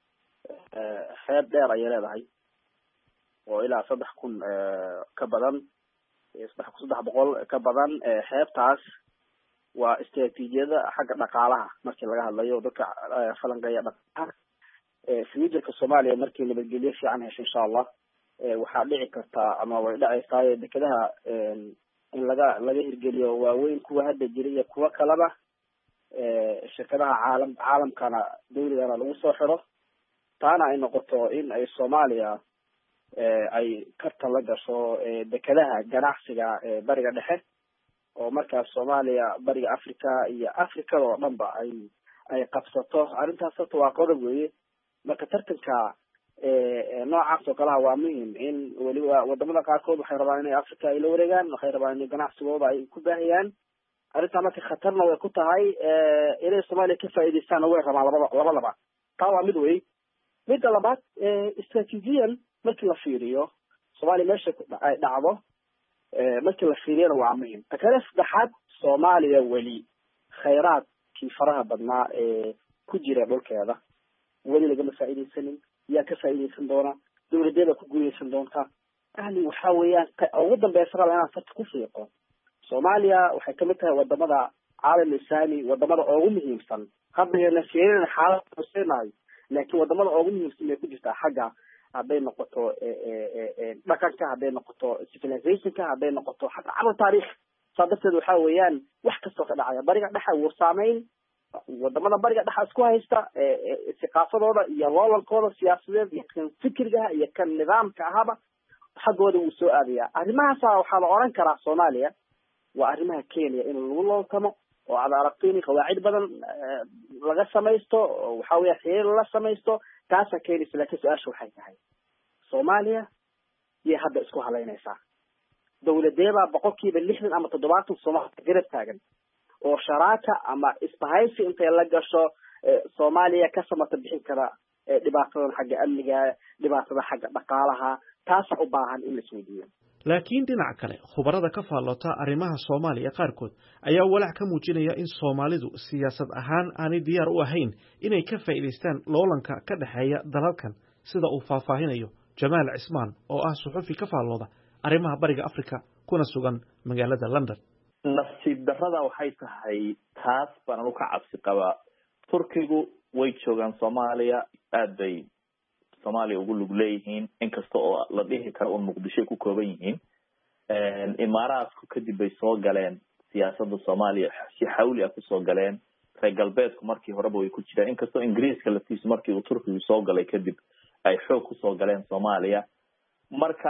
[SPEAKER 19] xeeb dheer ayay leedahay oo ilaa saddex kun ka badan saddex kun saddex boqol ka badan. xeebtaas waa istiraatiijiyada xagga dhaqaalaha markii laga hadlayo dadka falanqeeya dhaqaalaha. future-ka Soomaaliya markii nabadgelyo fiican hesho insha Allah waxaa dhici kartaa ama way dhacaysaa dekedaha in laga laga hirgeliyo waaweyn kuwa hadda jira iyo kuwa kaleba shirkadaha caalam caalamkana dawladana lagu soo xiro, taana ay noqoto in ay Soomaaliya ay karta la gasho dekedaha ganacsiga bariga dhexe, oo markaas Soomaaliya bariga Afrika iyo Afrika oo dhanba ay ay qabsato. arrintaas waa qodob weeye. marka tartanka noocaas oo kale waa muhiim in waliba wadamada qaarkood waxay rabaan inay Afrika ay la wareegaan, waxay rabaan in ganacsigooda ay ku baahiyaan. arrinta marka khatarna way ku tahay inay Soomaaliya ka faa'iideystaan way rabaan laba laba laba taa waa mid weey. midda labaad istiraatiijiyan markii la fiiriyo Soomaaliya meesha ay dhacdo markii la fiiriyana waa muhiim. takale saddexaad Soomaaliya wali khayraadkii faraha badnaa ee ku jira dhulkeeda weli lagama faa'iideysanin, yaa ka faa'iideysan doona, dawladeeda ku guuleysan doonta. ahli waxa weeyaan ugu dambeysana inaan farta ku fiiqo Soomaaliya waxay kamid tahay wadamada caalam islaami wadamada ugu muhiimsan. hadda yana fiirina xaalad hooseenahay laakiin wadamada ugu muhiimsan ee ku jirta xagga hadday noqoto dhaqanka hadday noqoto civilizationka hadday noqoto xataa cabal taariikh saa darteed waxaa weeyaan wax kastoo ka dhacaya bariga dhexa wuu saameyn wadamada bariga dhexa isku haysta thaqaafadooda iyo loolalkooda siyaasadeed iyo kan fikriga iyo kan nidaamka ahaba xaggooda wuu soo aadaya arrimahaasa waxaa la oran karaa soomaaliya waa arrimaha kenya in lagu looltamo oo aad aragto in qawaacid badan laga samaysto waxaa weya xiriir la samaysto taasaa keenaysa laakiin su-aasha waxay tahay soomaaliya yay hadda isku halaynaysaa dawladeebaa boqolkiiba lixdan ama toddobaatan soomaaliya garab taagan oo sharaaka ama isbahaysi intay la gasho soomaaliya ka samata bixin kara dhibaatadan xagga amniga dhibaatada xagga dhaqaalaha taasa u baahan in la isweydiiyo
[SPEAKER 1] laakiin dhinaca kale khubarada ka faallota arrimaha Soomaaliya qaarkood ayaa walaac ka muujinaya in Soomaalidu siyaasad ahaan aanay diyaar u ahayn inay ka faa'iideystaan loolanka ka dhaxeeya dalalkan sida uu faahfaahinayo Jamaal Cismaan oo ah suxufi ka faallooda arrimaha bariga Afrika kuna sugan magaalada London.
[SPEAKER 20] nasiib darrada waxay tahay taas baan u ka cabsi qabaa Turkigu way joogaan Soomaaliya aad bay Soomaaliya ugu lug leeyihiin inkasta oo la dhihi karo in Muqdisho ku kooban yihiin een imaaraadku kadib bay soo galeen siyaasadda Soomaaliya si xawli ah ku soo galeen reer galbeedku markii horeba way ku jireen inkasta oo Ingiriiska laftiisa markii uu Turkigu soo galay kadib ay xoog ku soo galeen Soomaaliya marka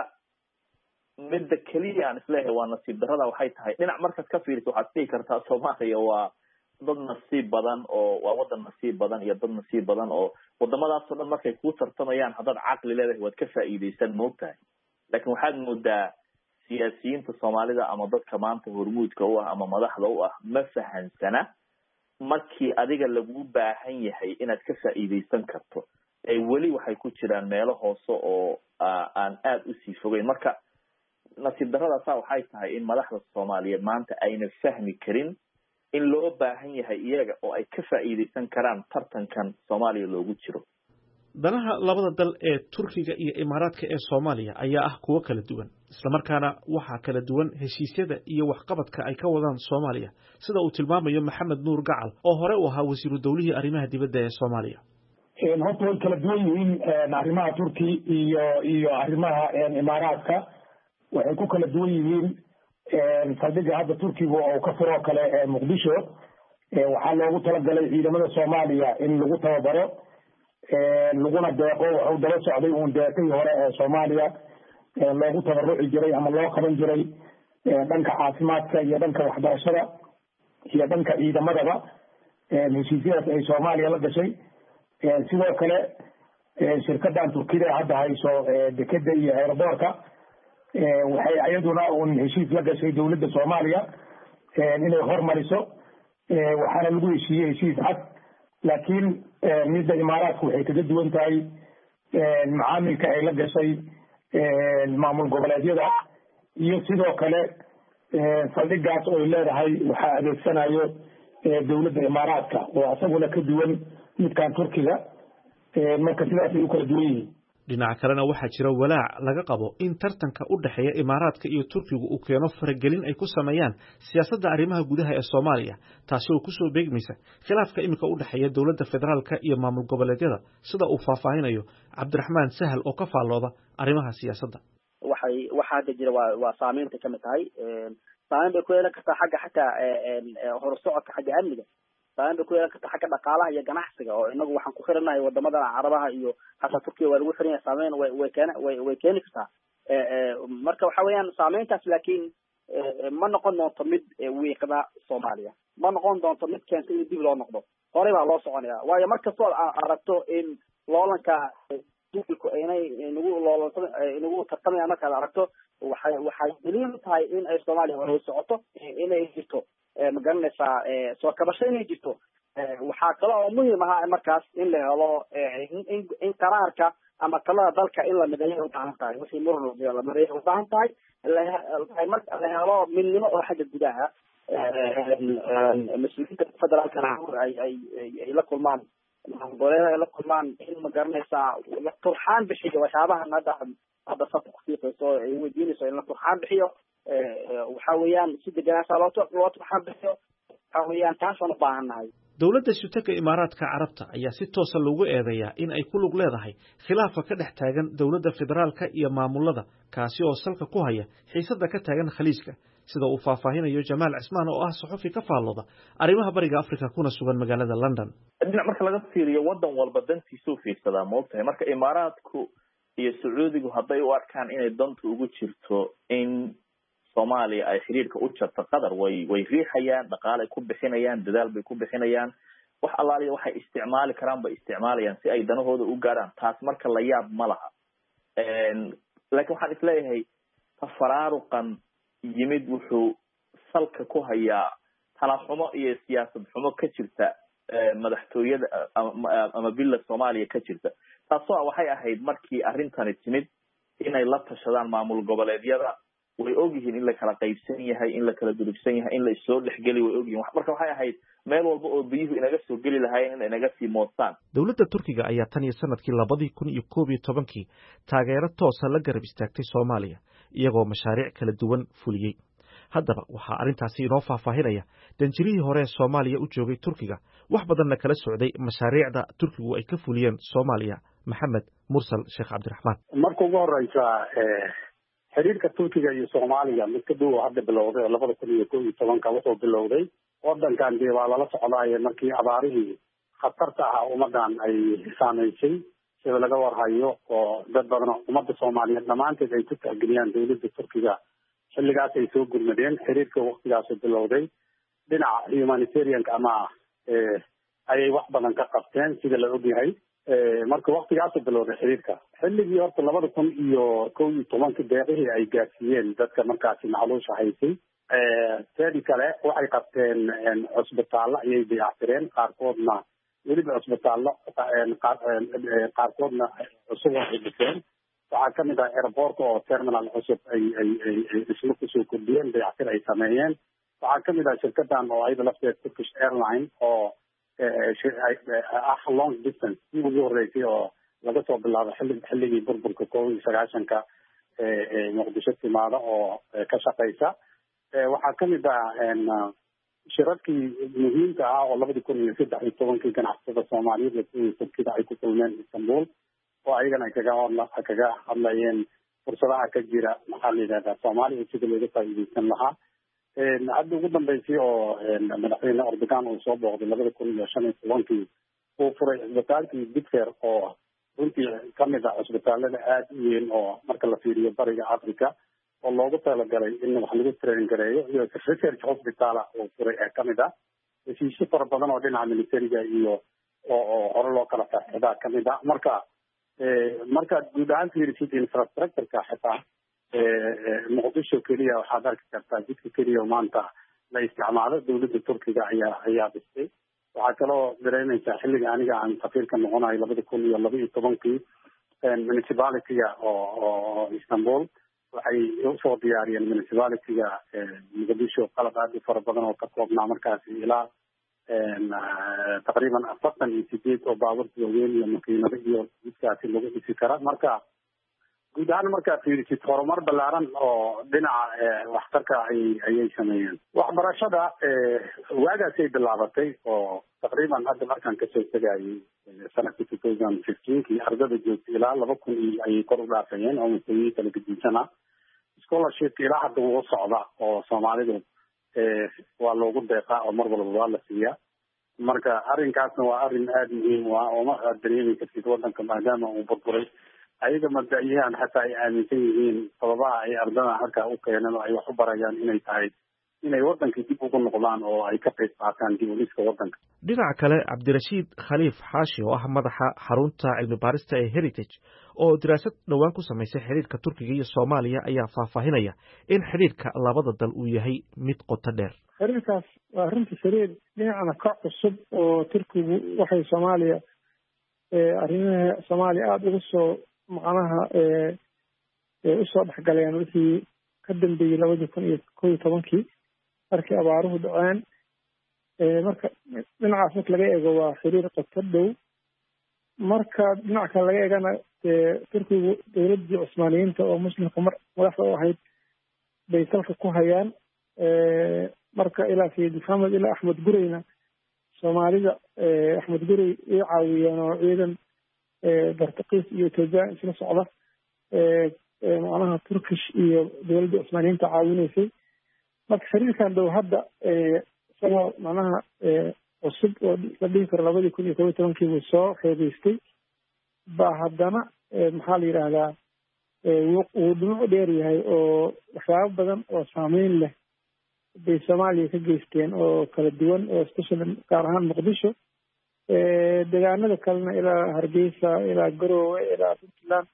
[SPEAKER 20] midda kaliya aan isleeyahay waa nasiib darrada waxay tahay dhinac markaad ka fiiriso waxaad dhihi kartaa Soomaaliya waa dad nasiib badan oo waa wadan nasiib badan iyo dad nasiib badan oo wadamadaas oo dhan markay ku tartamayaan hadad caqli leedahay waad ka faa'iideysan moogtahay laakiin waxaad moodaa siyaasiyiinta Soomaalida ama dadka maanta hormuudka u ah ama madaxda u ah ma fahansana markii adiga lagu baahan yahay inaad ka faa'iideysan karto ay weli waxay ku jiraan meelo hoose oo aan aad u sii fogeyn marka nasiib darradaas waxay tahay in madaxda Soomaaliyeed maanta ayna fahmi karin in loo baahan yahay iyaga oo ay ka faa'iideysan karaan tartankan Soomaaliya loogu jiro
[SPEAKER 1] danaha labada dal ee Turkiga iyo Imaaraadka ee Soomaaliya ayaa ah kuwa kala duwan isla markaana waxa kala duwan heshiisyada iyo waxqabadka ay ka wadaan Soomaaliya sida uu tilmaamayo Maxamed Nuur Gacal oo hore u ahaa wasiiru dawlihii arrimaha dibadda ee Soomaaliya
[SPEAKER 18] een horta way kala duwan yihiin arrimaha Turki iyo iyo arrimaha Imaaraadka waxay ku kala duwan yihiin saldhigga hadda Turkiga oo ka furo kale Muqdisho waxaa loogu talagalay ciidamada Soomaaliya in lagu tababaro laguna deeqo wuxuu daba socday uun deeqii hore ee Soomaaliya loogu tabaruci jiray ama loo qaban jiray dhanka caafimaadka iyo dhanka waxbarashada iyo dhanka ciidamadaba heshiisyadaas ay Soomaaliya la gashay sidoo kale shirkadan Turkida hadda hayso dekeda iyo aeroboorka waxay ayaduna uun heshiis la gashay dawladda Soomaaliya inay hormariso waxaana lagu heshiiyey heshiis cad laakiin midda Imaaraadku waxay kaga duwan tahay macaamilka ay la gashay maamul goboleedyada iyo sidoo kale saldhiggaas oo ay leedahay waxaa adeegsanayo dawladda Imaaraadka oo asaguna ka duwan midkan Turkiga marka sidaas ay u kala duwan yihiin
[SPEAKER 1] dhinaca kalena waxaa jira walaac laga qabo in tartanka u dhaxeeya Imaaraadka iyo Turkigu uu keeno faragelin ay ku sameeyaan siyaasadda arrimaha gudaha ee Soomaaliya taasi oo ku soo beegmaysa khilaafka imika u dhaxeeya dawladda federaalka iyo maamul goboleedyada sida uu faahfaahinayo Cabdiraxmaan Sahal oo ka faallooda arrimaha siyaasadda
[SPEAKER 19] waxay waxa jira waa waa saameynta kamid tahay saameyn bay ku yeelan kartaa xagga xataa horusocodka xagga amniga saameyn bay ku yeelan kartaa xagga dhaqaalaha iyo ganacsiga oo inagu waxaan ku xiranahay wadamada Carabaha iyo xataa Turkiga waa lagu xiran yahay saameyn way way keena way way keeni kartaa marka waxa weeyaan saameyntaas laakiin ma noqon doonto mid wiiqda Soomaaliya ma noqon doonto mid keenta in dib loo noqdo hore baa loo soconaya waayo markastoo aragto in loolanka dulku inay inagu loolanto inagu tartamaya marka la aragto waxay waxay daliil tahay in ay Soomaaliya hore u socoto inay jirto ma garanaysaa soo kabasho inay jirto waxaa kale oo muhiim ah markaas in la helo in qaraarka ama talada dalka in la mideeyo u baahan tahay wixii muran la mideeyo u baahan tahay marka la helo midnimo oo xagga gudaha mas'uuliyiinta federaalka ay ay ay la kulmaan gobolada ay la kulmaan in ma garanaysaa la turxaan bixiyo waxyaabahan hadda hadda sabta kufiiqayso ay weydiinayso in la turxaan bixiyo waxa weeyaan si deganaansha loo loo turxaan bixiyo waxa weeyaan taasaan u baahannahay
[SPEAKER 1] dowladda sutaka imaaraadka carabta ayaa si toosa loogu eedeeyaa in ay ku lug leedahay khilaafka ka dhex taagan dowladda federaalka iyo maamulada kaasi oo salka ku haya xiisadda ka taagan khaliijka sida uu faahfaahinayo Jamaal Cismaan oo ah saxufi ka faallooda arrimaha bariga Afrika kuna sugan magaalada London.
[SPEAKER 20] dhinac marka laga fiiriyo wadan walba dantiisu fiirsadaa moogtahay marka imaaraadku iyo sacuudigu hadday u arkaan inay dantu ugu jirto in Soomaaliya ay xiriirka u jarto qadar way way riixayaan dhaqaale ku bixinayaan dadaal bay ku bixinayaan wax allaaliya waxay isticmaali karaan bay isticmaalayaan si ay danahooda u gaaraan taas marka la yaab ma laha een laakiin waxaan isleeyahay tafaraaruqan yimid wuxuu salka ku hayaa talaxumo iyo siyaasad xumo ka jirta madaxtooyada ama billa Soomaaliya ka jirta taasoo waxay ahayd markii arintani timid inay la tashadaan maamul goboleedyada way ogyihiin in la kala qaybsan yahay in la kala durugsan yahay in la isoo dhexgeli way ogyihiin marka waxay ahayd meel walba oo biyuhu inaga soo geli lahaayeen in inaga sii moostaan
[SPEAKER 1] dowladda Turkiga ayaa tan iyo sanadkii labada kun iyo koob iyo tobankii taageero toos ah la garab istaagtay Soomaaliya iyagoo mashaariic kala duwan fuliyay haddaba waxaa arrintaasi inoo faahfaahinaya danjirihii hore ee Soomaaliya u joogay Turkiga wax badanna kala socday mashaariicda Turkigu ay ka fuliyeen Soomaaliya Maxamed Mursal Sheekh Cabdiraxmaan
[SPEAKER 21] marka ugu horeysa ee xiriirka Turkiga iyo Soomaaliya mid ka dhow hadda bilowday labada kun iyo koob iyo tobanka wuxuu bilowday wadankan dee waa lala socdaayay markii abaarihii khatarta ah ummadan ay saameysay sida laga warhayo oo dad badan ummadda Soomaaliyeed dhamaanteed ay ku taageerayaan dowladda Turkiga xilligaas ay soo gurmadeen xiriirka waqtigaas bilowday dhinaca humanitarian ama ee ay wax badan ka qabteen sida la ogyahay marka waqtigaas bilowday xiriirka xilligii horta labada kun iyo koob iyo tobanka deeqihii ay gaarsiiyeen dadka markaasi macluusha haysay teedi kale waxay qabteen cusbitaallo ayay dayactireen qaarkoodna weliba cusbitaallo qaarkoodna cusub waxay dhiseen waxaa kamid ah airport oo terminal cusub ay ay ay isla kusoo kordhiyeen dayactir ay sameeyeen waxaa kamid ah shirkadan oo ayada lafteed Turkish Airline oo ah long distance si ugu horeysay oo laga soo bilaabo xilli xilligii burburka koob iyo sagaashanka ee Muqdisho timaada oo ka shaqeysa waxaa kamid ah shirarkii muhiimka ah oo labada kun iyo saddex iyo tobankii ganacsatada Soomaaliyeed ee Turkiga ay ku kulmeen Istanbul oo ayagana kaga hadla kaga hadlayeen fursadaha ka jira maxaa la yidhahdaa Soomaaliya sida looga faa'iideysan lahaa hadda ugu dambeysay oo madaxweyne Erdogan uu soo booqday labada kun iyo shan iyo tobankii uu furay isbitaalkii Bitfer oo runtii kamid ah isbitaalada aad u weyn oo marka la fiiriyo bariga Afrika oo loogu talagalay in wax lagu train gareeyo iyo research hospital oo furay ee kamid ah heshiisyo fara badan oo dhinaca militariga iyo oo hore loo kala faa'iidaa kamid ah marka marka guud ahaan fiirisid infrastructure-ka xitaa Muqdisho keliya waxaad arki kartaa jidka keliya maanta la isticmaalo dowladda Turkiga ayaa ayaa dhistay waxaa kaloo dareemaysaa xilliga aniga aan safiirka noqonayo labada kun iyo laba iyo tobankii municipality-ga oo oo Istanbul waxay usoo diyaariyeen municipality-ga Muqdisho qalab aad u fara badan oo ka koobnaa markaasi ilaa taqriiban afartan iyo sideed oo baabuurta waaweyn iyo makiinado iyo jidkaasi lagu dhisi kara marka guud ahaan markaa fiirisid horumar ballaaran oo dhinaca waxtarka ay ayay sameeyeen waxbarashada waagaasay bilaabatay oo taqriiban hadda markaan kasoo tegayay sanadkii two thousand fifteenkii ardada joogtay ilaa laba kun iyo ayay kor u dhaafayeen oo masooyiin kala gedisan ah scholarship ilaa hadda wuu socda oo Soomaalidu waa loogu deeqaa oo mar walba waa la siiyaa marka arrinkaasna waa arrin aad muhiim u ah oo ma dareemi kartid wadanka maadaama uu burburay ayaga mabda'iyahan xataa ay aaminsan yihiin sababaha ay ardada halkaa u keeneen oo ay wax u barayaan inay tahay inay wadankii dib ugu noqdaan oo ay ka qayb qaataan dib u dhiska wadanka
[SPEAKER 1] dhinaca kale Cabdirashiid Khaliif Xaashi oo ah madaxa xarunta cilmi baarista ee Heritage oo daraasad dhawaan ku samaysay xiriirka Turkiga iyo Soomaaliya ayaa faahfaahinaya in xiriirka labada dal uu yahay mid qoto dheer
[SPEAKER 22] xiriirkaas waa runtii xiriir dhinacana ka cusub oo Turkigu waxay Soomaaliya ee arrimaha Soomaaliya aad ugu soo macnaha ee ee u soo dhaxgaleen wixii ka dambeeyay labada kun iyo koob iyo tobankii markii abaaruhu dhaceen ee marka dhinacaas marka laga eego waa xiriir qoto dhow marka dhinaca kale laga eegana Turkigu dowladda Cusmaaniyiinta oo muslimka madaxda u ahayd bay salka ku hayaan marka ilaa Sayid Maxamed ilaa Axmed Gureyna soomaalida axmed gurey ay caawiyeen oo ciidan bartakiis iyo ethoobiya isla socda macnaha turkish iyo dowladda cusmaaniyiinta caawinaysay marka xiriirkan dhow hadda isagoo macnaha cusub oo la dhihi karo labadii kun iyo kob iyo tobankii buu soo xoogeystay ba haddana maxaa la yidhaahdaa wuu dhinac dheer yahay oo waxyaabo badan oo saameyn leh bay soomaaliya ka geysteen oo kala duwan oo especially gaar ahaan muqdisho deegaanada kalena ilaa hargeysa ilaa garowe ilaa puntland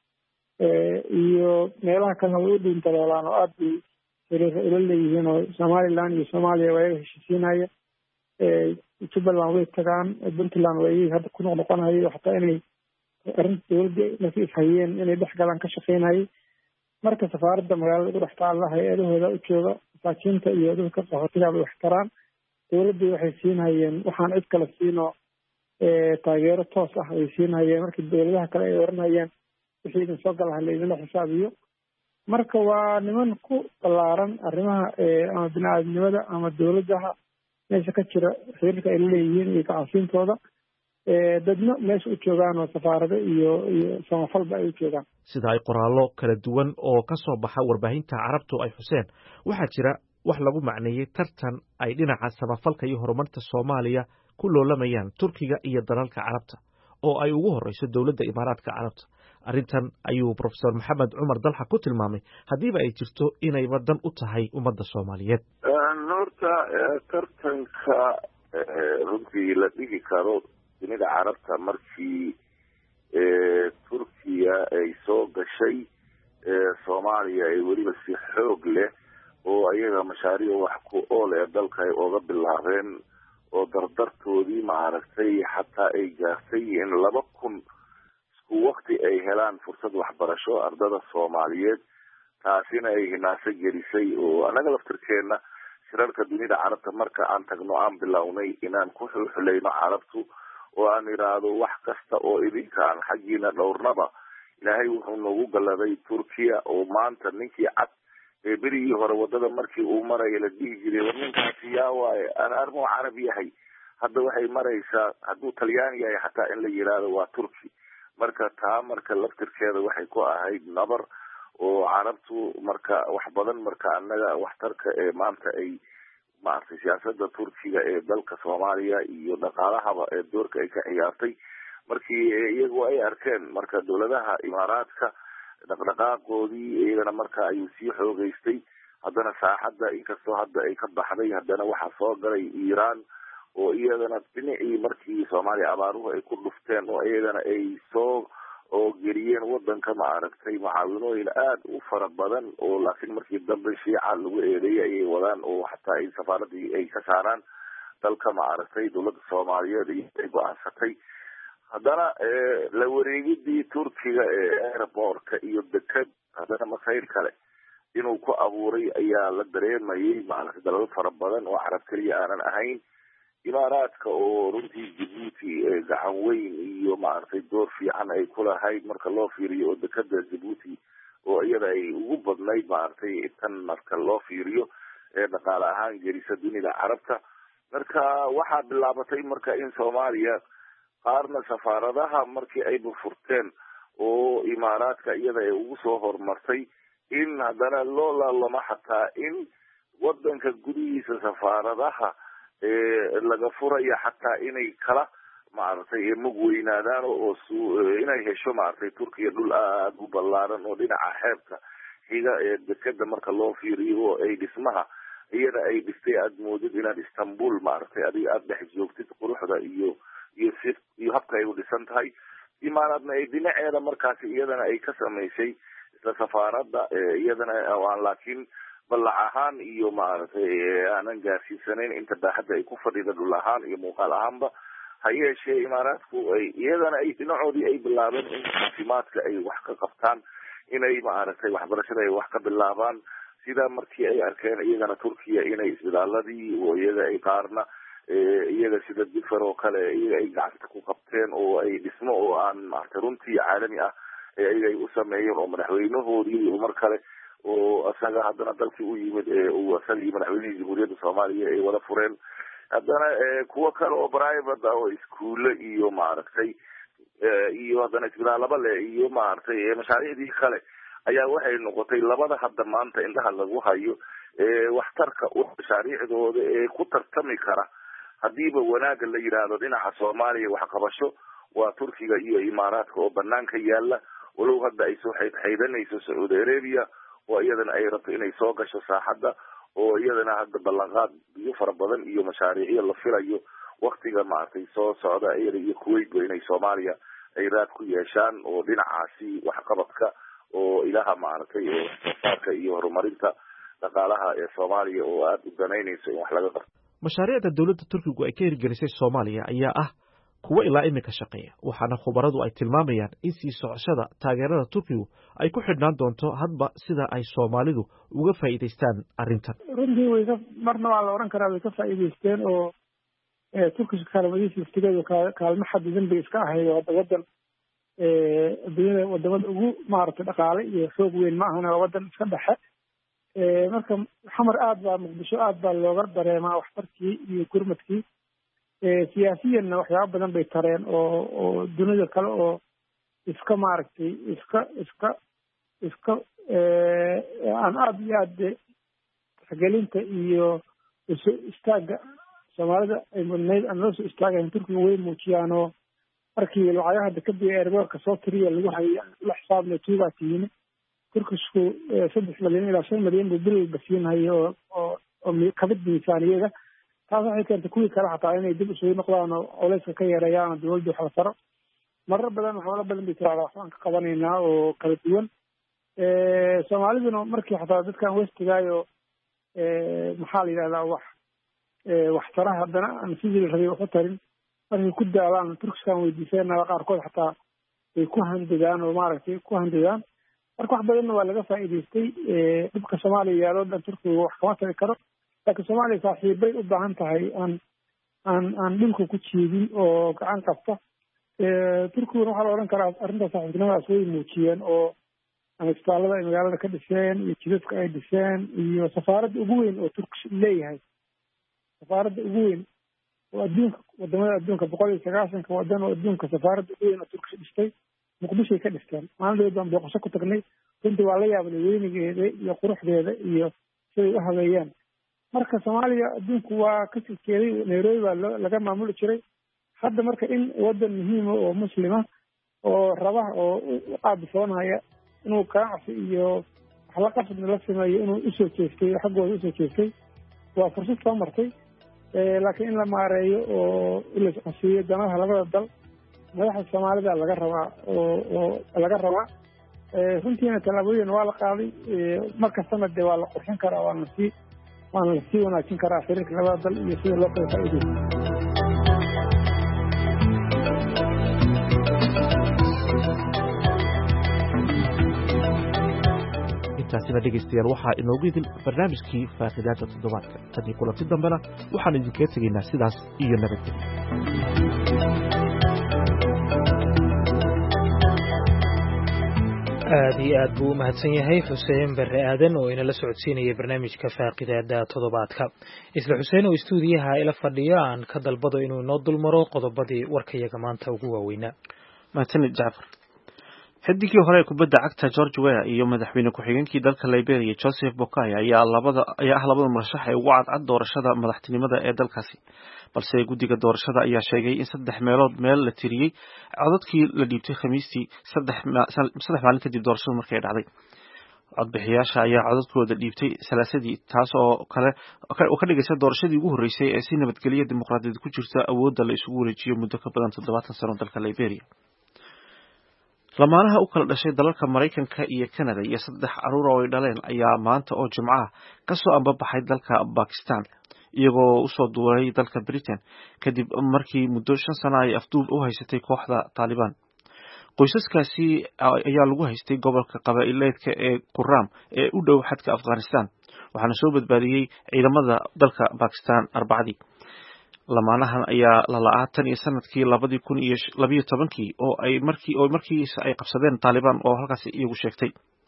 [SPEAKER 22] iyo meelaha kalena way u dhiintadoolaan oo aada bay xiriira ula leeyihiin oo somaliland iyo soomaaliya waa iyaga heshiisiinaya jubbaland way tagaan puntland waa iyaga hadda ku noqnoqonayay oo xataa inay arrinta dowladda markay ishayeen inay dhex galaan ka shaqeynayay marka safaaradda magaalada ugu dhex taalla hay-adahooda u jooga masaakiinta iyo dadka qaxootiga bay wax taraan dowladdii waxay siinhayeen waxaan cid kale siinoo taageero toos ah ay siinhayeen markii dowladaha kale ay oranayeen wixii idin soo galaha laydinla xisaabiyo marka waa niman ku ballaaran arrimaha ama bini-aadamnimada ama dowladaha meesha ka jira xiriirka ay laleeyihiin iyo gacansiintooda dadna meesha u joogaan oo safaarado iyo iyo samafalba ay u joogaan
[SPEAKER 1] sida ay qoraallo kala duwan oo ka soo baxa warbaahinta carabtu ay xuseen waxaa jira wax lagu macneeyey tartan ay dhinaca samafalka iyo horumarta soomaaliya ku loolamayaan turkiga iyo dalalka carabta oo ay ugu horreyso dowladda imaaraadka carabta arrintan ayuu profesor maxamed cumar dalxa ku tilmaamay haddiiba ay jirto inay wadan u tahay ummadda soomaaliyeed
[SPEAKER 3] horta tartanka runtii la dhigi karo dunida carabta markii turkiya ay soo gashay soomaaliya ay weliba si xoog leh oo ayaga mashaariic wax ku ool ee dalka ay oga bilaabeen oo dardartoodii maaragtay xataa ay gaartay in laba kun isku wakti ay helaan fursad waxbarasho ardada soomaaliyeed taasina ay hinaaso gelisay oo annaga laftirkeena shirarka dunida carabta marka aan tagno aan bilownay inaan ku xulxulayno carabtu oo aan idhaahdo wax kasta oo idinkaan xaggiina dhowrnaba ilaahay wuxuu noogu galladay turkiya oo maanta ninkii cad ee berigii hore waddada markii uu maraya la dhihi jiray war ninkaasi yaa waaye aan armuu carab yahay hadda waxay maraysaa hadduu talyaan yahay xataa in la yidhaahdo waa turki marka taa marka laftirkeeda waxay ku ahayd nabar oo carabtu marka wax badan marka annaga waxtarka ee maanta ay maaragtay siyaasada turkiga ee dalka soomaaliya iyo dhaqaalahaba ee doorka ay ka ciyaartay markii iyagu ay arkeen marka dowladaha imaaraadka dhaqdhaqaaqoodii iyagana marka ayuu sii xoogeystay haddana saaxadda inkastoo hadda ay ka baxday haddana waxaa soo galay iiraan oo iyadana dhinacii markii soomaaliya abaaruhu ay ku dhufteen oo iyagana ay soo oo geliyeen wadanka maaragtay mucaawinooyin aada u fara badan oo laakiin markii dambe shiica lagu eedeeyay ayay wadaan oo xataa ay safaaradii ay ka saaraan dalka maaragtay dowladda soomaaliyeed iyo ay go-aansatay haddana la wareegidii turkiga ee airportka iyo deked haddana masayr kale inuu ku abuuray ayaa la dareemayay maaragtay dalal fara badan oo carab keliya aanan ahayn imaaraadka oo runtii jabuuti gacan weyn iyo maaragtay door fiican ay ku lahayd marka loo fiiriyo oo dekeda jabuuti oo iyada ay ugu badnayd maaragtay tan marka loo fiiriyo ee dhaqaale ahaan gelisa dunida carabta marka waxaa bilaabatay marka in soomaaliya qaarna safaaradaha markii ay bufurteen oo imaaraadka iyada ay ugu soo horumartay in haddana loo laalamo xataa in wadanka gudihiisa safaaradaha laga furaya xataa inay kala maaragtay mug weynaadaan oo inay hesho maaragtay turkiya dhul aada u ballaaran oo dhinaca xeebta xiga ee dekeda marka loo fiiriyo oo ay dhismaha iyada ay dhistay aada moodid inaad istanbul maaragtay adiga aada dhex joogtid quruxda iyo iyo si iyo habka ay u dhisan tahay imaaraadna ay dhinaceeda markaasi iyadana ay ka samaysay isla safaaradda iyadana aan laakiin ballac ahaan iyo maaragtay aanan gaarsiisanayn inta baaxadda ay ku fadhida dhul ahaan iyo muuqaal ahaanba ha yeeshee imaaraadku ay iyadana ay dhinacoodii ay bilaabeen in caafimaadka ay wax ka qabtaan inay maaragtay waxbarashada ay wax ka bilaabaan sidaa markii ay arkeen iyagana turkiya inay isbitaaladii oo iyaga ay qaarna iyaga sida difer oo kale iyaga ay gacanta ku qabteen oo ay dhismo oo aan maaragtay runtii caalami ah ee iyaga ay u sameeyeen oo madaxweynahoodii mar kale oo isaga haddana dalkii u yimid ee uu isagii madaxweynihii jamhuuriyadda soomaaliya ay wada fureen haddana kuwo kale oo private ah oo iskuulle iyo maaragtay iyo haddana isbilaalaba leh iyo maaragtay mashaariicdii kale ayaa waxay noqotay labada hadda maanta indhaha lagu hayo waxtarka mashaariicdooda ee ku tartami kara hadiiba wanaaga la yidhaahdo dhinaca soomaaliya waxqabasho waa turkiga iyo imaaraadka oo banaanka yaala walow hadda ay soo xaydxaydanayso sacuudi arabia oo iyadana ay rabto inay soo gasho saaxadda oo iyadana hadda ballanqaad biyo fara badan iyo mashaariicyo la filayo waktiga maaragtay soo socda iyada iyo kuwaitba inay soomaaliya ay raad ku yeeshaan oo dhinacaasi waxqabadka oo ilaha maaragtay waxsoosaarka iyo horumarinta dhaqaalaha ee soomaaliya oo aada u danaynayso in wax laga qabto
[SPEAKER 1] mashaariicda dowladda turkigu ay ka hirgelisay soomaaliya ayaa ah kuwo ilaa imika shaqeeya waxaana khubaradu ay tilmaamayaan in sii socoshada taageerada turkigu ay ku xidhnaan doonto hadba sida ay soomaalidu uga faa'iidaystaan arrintan
[SPEAKER 22] runtii way ka marna waa la odhan karaa way ka faa'iidaysteen oo turkiska kaalmadiisa laftigeedu kaalmo xadidan bay iska ahayd oo hadda waddan adduunyada wadamada ugu maaragtay dhaqaale iyo xoog weyn ma ahana waa waddan iska dhexe marka xamar aada baa muqdisho aada baa looga dareemaa waxtarkii iyo gurmadkii siyaasiyanna waxyaaba badan bay tareen oo oo dunida kale oo iska maaragtay iska iska iska aan aada iyo aada tixgelinta iyo isu istaaga soomaalida ay mudnayd aan loo soo istaagayn turkiga way muujiyaan oo markii lacagaha dekadii eerboorka soo tiriya lagu hayay la xisaabna tuubaa tiyini turkishku saddex milyan ilaa shan milyan buu bil walba siinhayo oo oo oo kabid miisaaniyada taas waxay keentay kuwii kale xataa inay dib isugu noqdaan oo culeyska ka yareeyaan oo dawladda wax la taro marar badan waxyaalo badan bay tiraahdaa waxbaan ka qabanaynaa oo kala duwan soomaaliduna markii xataa dadkan westigaayo maxaa la yidhahdaa wax wax tara haddana aan sidii la rabay wax u tarin markay ku daalaan turkiskan weydiiseenaa qaarkood xataa ay ku handidaan oo maaragtay ku handidaan marka wax badanna waa laga faa'iidaystay dhibka soomaaliya yaaloo dhan turkiga wax kama tari karo laakiin soomaaliya saaxiibbay u baahan tahay aan aan aan dhulka ku jiidin oo gacan qabta turkiguna waxaa la odhan karaa arrinta saaxiibtinimadaas way muujiyeen oo isbitaalada ay magaalada ka dhiseen iyo jidadka ay dhiseen iyo safaaradda ugu weyn oo turkish leeyahay safaaradda ugu weyn oo adduunka wadamada adduunka boqol iyo sagaasanka wadan oo adduunka safaaradda ugu weyn oo turkish dhistay muqdishoay ka dhisteen maalinteed baan booqasho ku tagnay runtii waa la yaabnay weynigeeda iyo quruxdeeda iyo siday u habeeyaan marka soomaaliya adduunku waa ka silkeeday nairobi baa loo laga maamuli jiray hadda marka in waddan muhiima oo muslima oo raba oo u qaabisoonaya inuu ganacsi iyo wax la qabsadna la sameeyo inuu usoo jeestay xaggooda usoo jeestay waa fursad soo martay laakiin in la maareeyo oo ilascasiiyo danaha labada dal madaxda soomaalida laga rabaa oo oo laga rabaa runtiina tallaabooyin waa la qaaday markastana dee waa la qurxin karaa waana sii waana lasii wanaajin karaa xiriirka labada dal iyo sida loo kala faa'iidaysto
[SPEAKER 1] taasina dhegaystayaal waxaa inoogu idin barnaamijkii faaqidaada toddobaadka haddii kulanti dambena waxaan idinkaga tegaynaa sidaas iyo nabadgelyo
[SPEAKER 2] aad iyo aad buu u mahadsan yahay xuseen barre aadan oo inala socodsiinaya barnaamijka faaqidaada toddobaadka isla xuseen oo istuudiyaha ila fadhiyo aan ka dalbado inuu inoo dulmaro qodobadii warkayaga maanta ugu waaweynaa
[SPEAKER 1] mahadsanid jacfar xidigii hore ee kubadda cagta George Weah iyo madaxweyne ku-xigeenkii dalka Liberia Joseph Boakai ayaa labada ayaa ah labada murashax ee ugu cadcad doorashada madaxtinimada ee dalkaasi balse guddiga doorashada ayaa sheegay in saddex meelood meel la tiriyay codadkii la dhiibtay khamiistii saddex saddex maalin kadib doorashadu markay dhacday codbixiyaasha ayaa codadkooda dhiibtay salaasadii taas oo kale oo ka dhigaysa doorashadii ugu horreysay ee si nabadgelyo dimuqraadiyad ku jirta awoodda la isugu wareejiyo muddo ka badan toddobaatan sano dalka Liberia lamaanaha u kala dhashay dalalka Mareykanka iyo Canada iyo saddex caruur oo ay dhaleen ayaa maanta oo Jimcaha ka soo ambabaxay dalka Pakistan iyagoo u soo duulay dalka Britain kadib markii muddo shan sano ay afduub u haysatay kooxda Taliban qoysaskaasi ayaa lagu haystay gobolka qabaa'illeedka ee Qurram ee u dhow xadka Afghanistan waxaana soo badbaadiyay ciidamada dalka Pakistan Arbacadii lamaanahan ayaa la la'aa tan iyo sanadkii labadii kun iyo labiyo tobankii oo ay markii oo markii ay qabsadeen Taliban oo halkaas iyagu sheegtay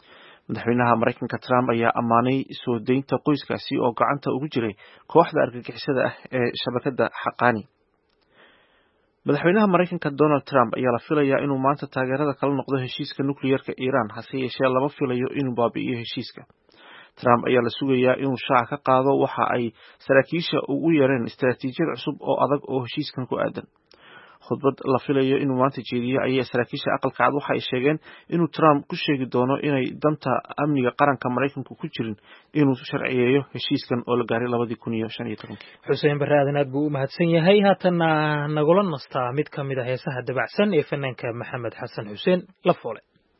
[SPEAKER 1] madaxweynaha Mareykanka Trump ayaa amaanay soo deynta qoyskaasi oo gacanta ugu jiray kooxda argagixisada ah ee shabakada Xaqani. madaxweynaha Mareykanka Donald Trump ayaa la filayaa inuu maanta taageerada kala noqdo heshiiska nukliyeerka Iran hase yeeshee lama filayo inuu baabi'iyo heshiiska. Trump ayaa la sugayaa inuu shaaca ka qaado waxa ay saraakiisha ugu yeereen istaraatiijiyad cusub oo adag oo heshiiskan ku aadan. khudbad la filayo inuu maanta jeediyo ayay saraakiisha aqalka cad waxa ay sheegeen inuu Trump ku sheegi doono inay danta amniga qaranka Mareykanku ku jirin inuu sharciyeeyo heshiiskan oo la gaaray labadii kun iyo shan iyo tobankii.
[SPEAKER 2] Xuseen Barre Aadan aad buu u mahadsan yahay. haatana nagula nastaa mid ka mid ah heesaha dabacsan ee fanaanka Maxamed Xasan Xuseen La Foole.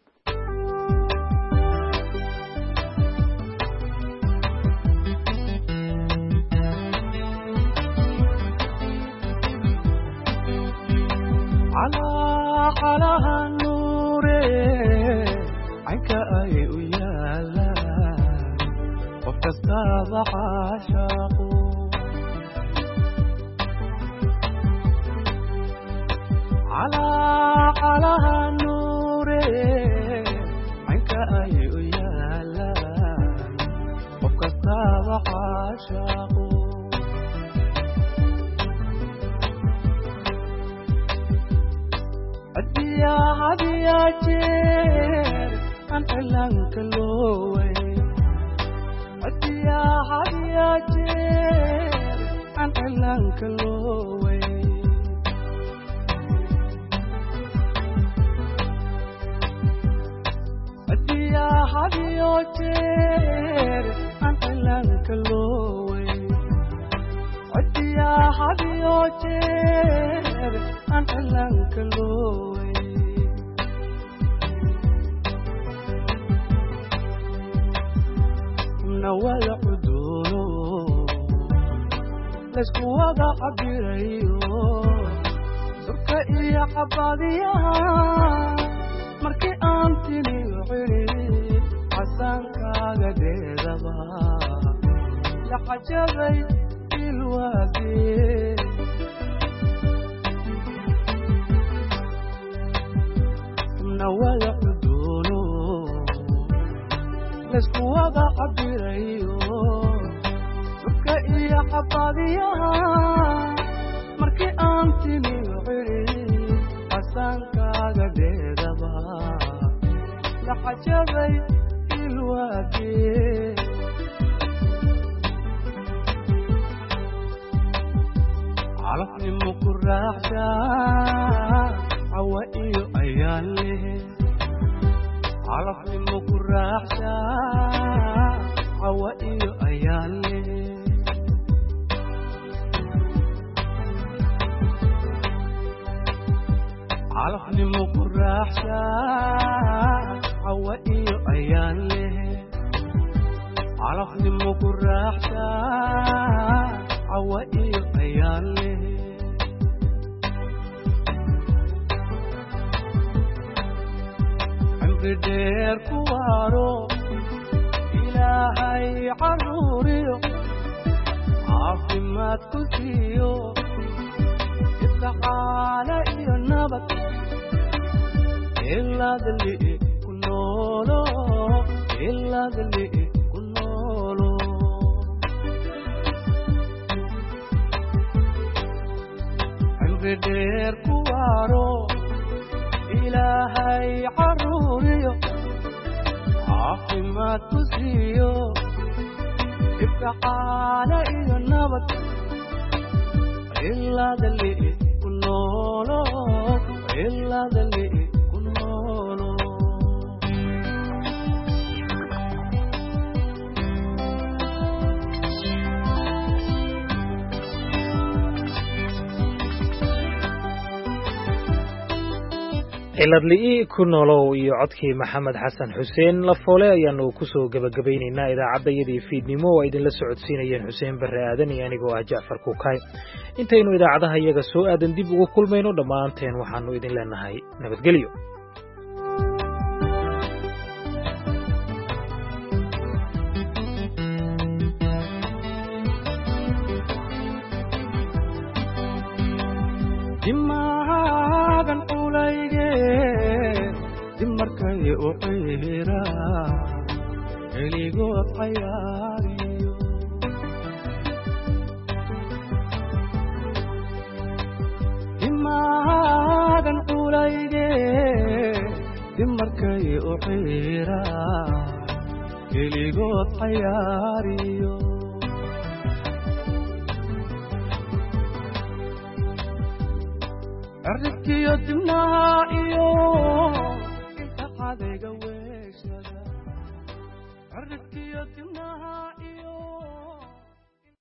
[SPEAKER 12] على على النور عنك أي ويالا وكستاذ عاشق على على النور عنك أي ويالا وكستاذ عاشق يا هديا جير أنت لنك لوي يا هديا جير أنت لنك لوي يا هديا جير أنت لنك لوي يا هديا جير أنت لنك لوي نوال عدولو لسكو وضع عبيريو سركا إيا حباديا مركي أنتني وعريد حسان كاغا ديدبا لحجبي الوادي نوال عدولو لسكو وضع عبيريو سركا إيا حباديا مركي أنتني وعريد حسان كاغا ديدبا لحجبي الوادي عرفني مكراحشا عوائيو أيالي عرفني مكراحشا عوائيو أيالي عرفني مكراحشا عوائيو أيالي عرفني مكراحشا عوائيو أيالي بدير كوارو إلهي عروريو عافمات كسيو إبقى إيو النبت إلا ذلي كنولو إلا ذلي كنولو بدير كوارو إلهي عروريو عافمات كسيو إبقى إيو النبت إلا ذلي كنولو إلا ذلي كنولو
[SPEAKER 2] ciladli'i ku noolow iyo codkii Maxamed Xasan Xuseen La Foole ayaanu ku soo gabagabaynaynaa idaacadayadii fiidnimo oo idin la socodsiinayeen Xuseen Barre Aadan iyo anigoo ah Jaafar Kuukay intaynu idaacadaha iyaga soo aadan dib ugu kulmayno dhammaanteen waxaanu idin leenahay nabadgelyo.
[SPEAKER 12] markay u xiraa keligood cayaariyo dimaagan culayge dimarkay u xiira keligood cayaariyo cirridkiyo dibnaha iyo inta cadayga weeshada cirridkiyo dibnaha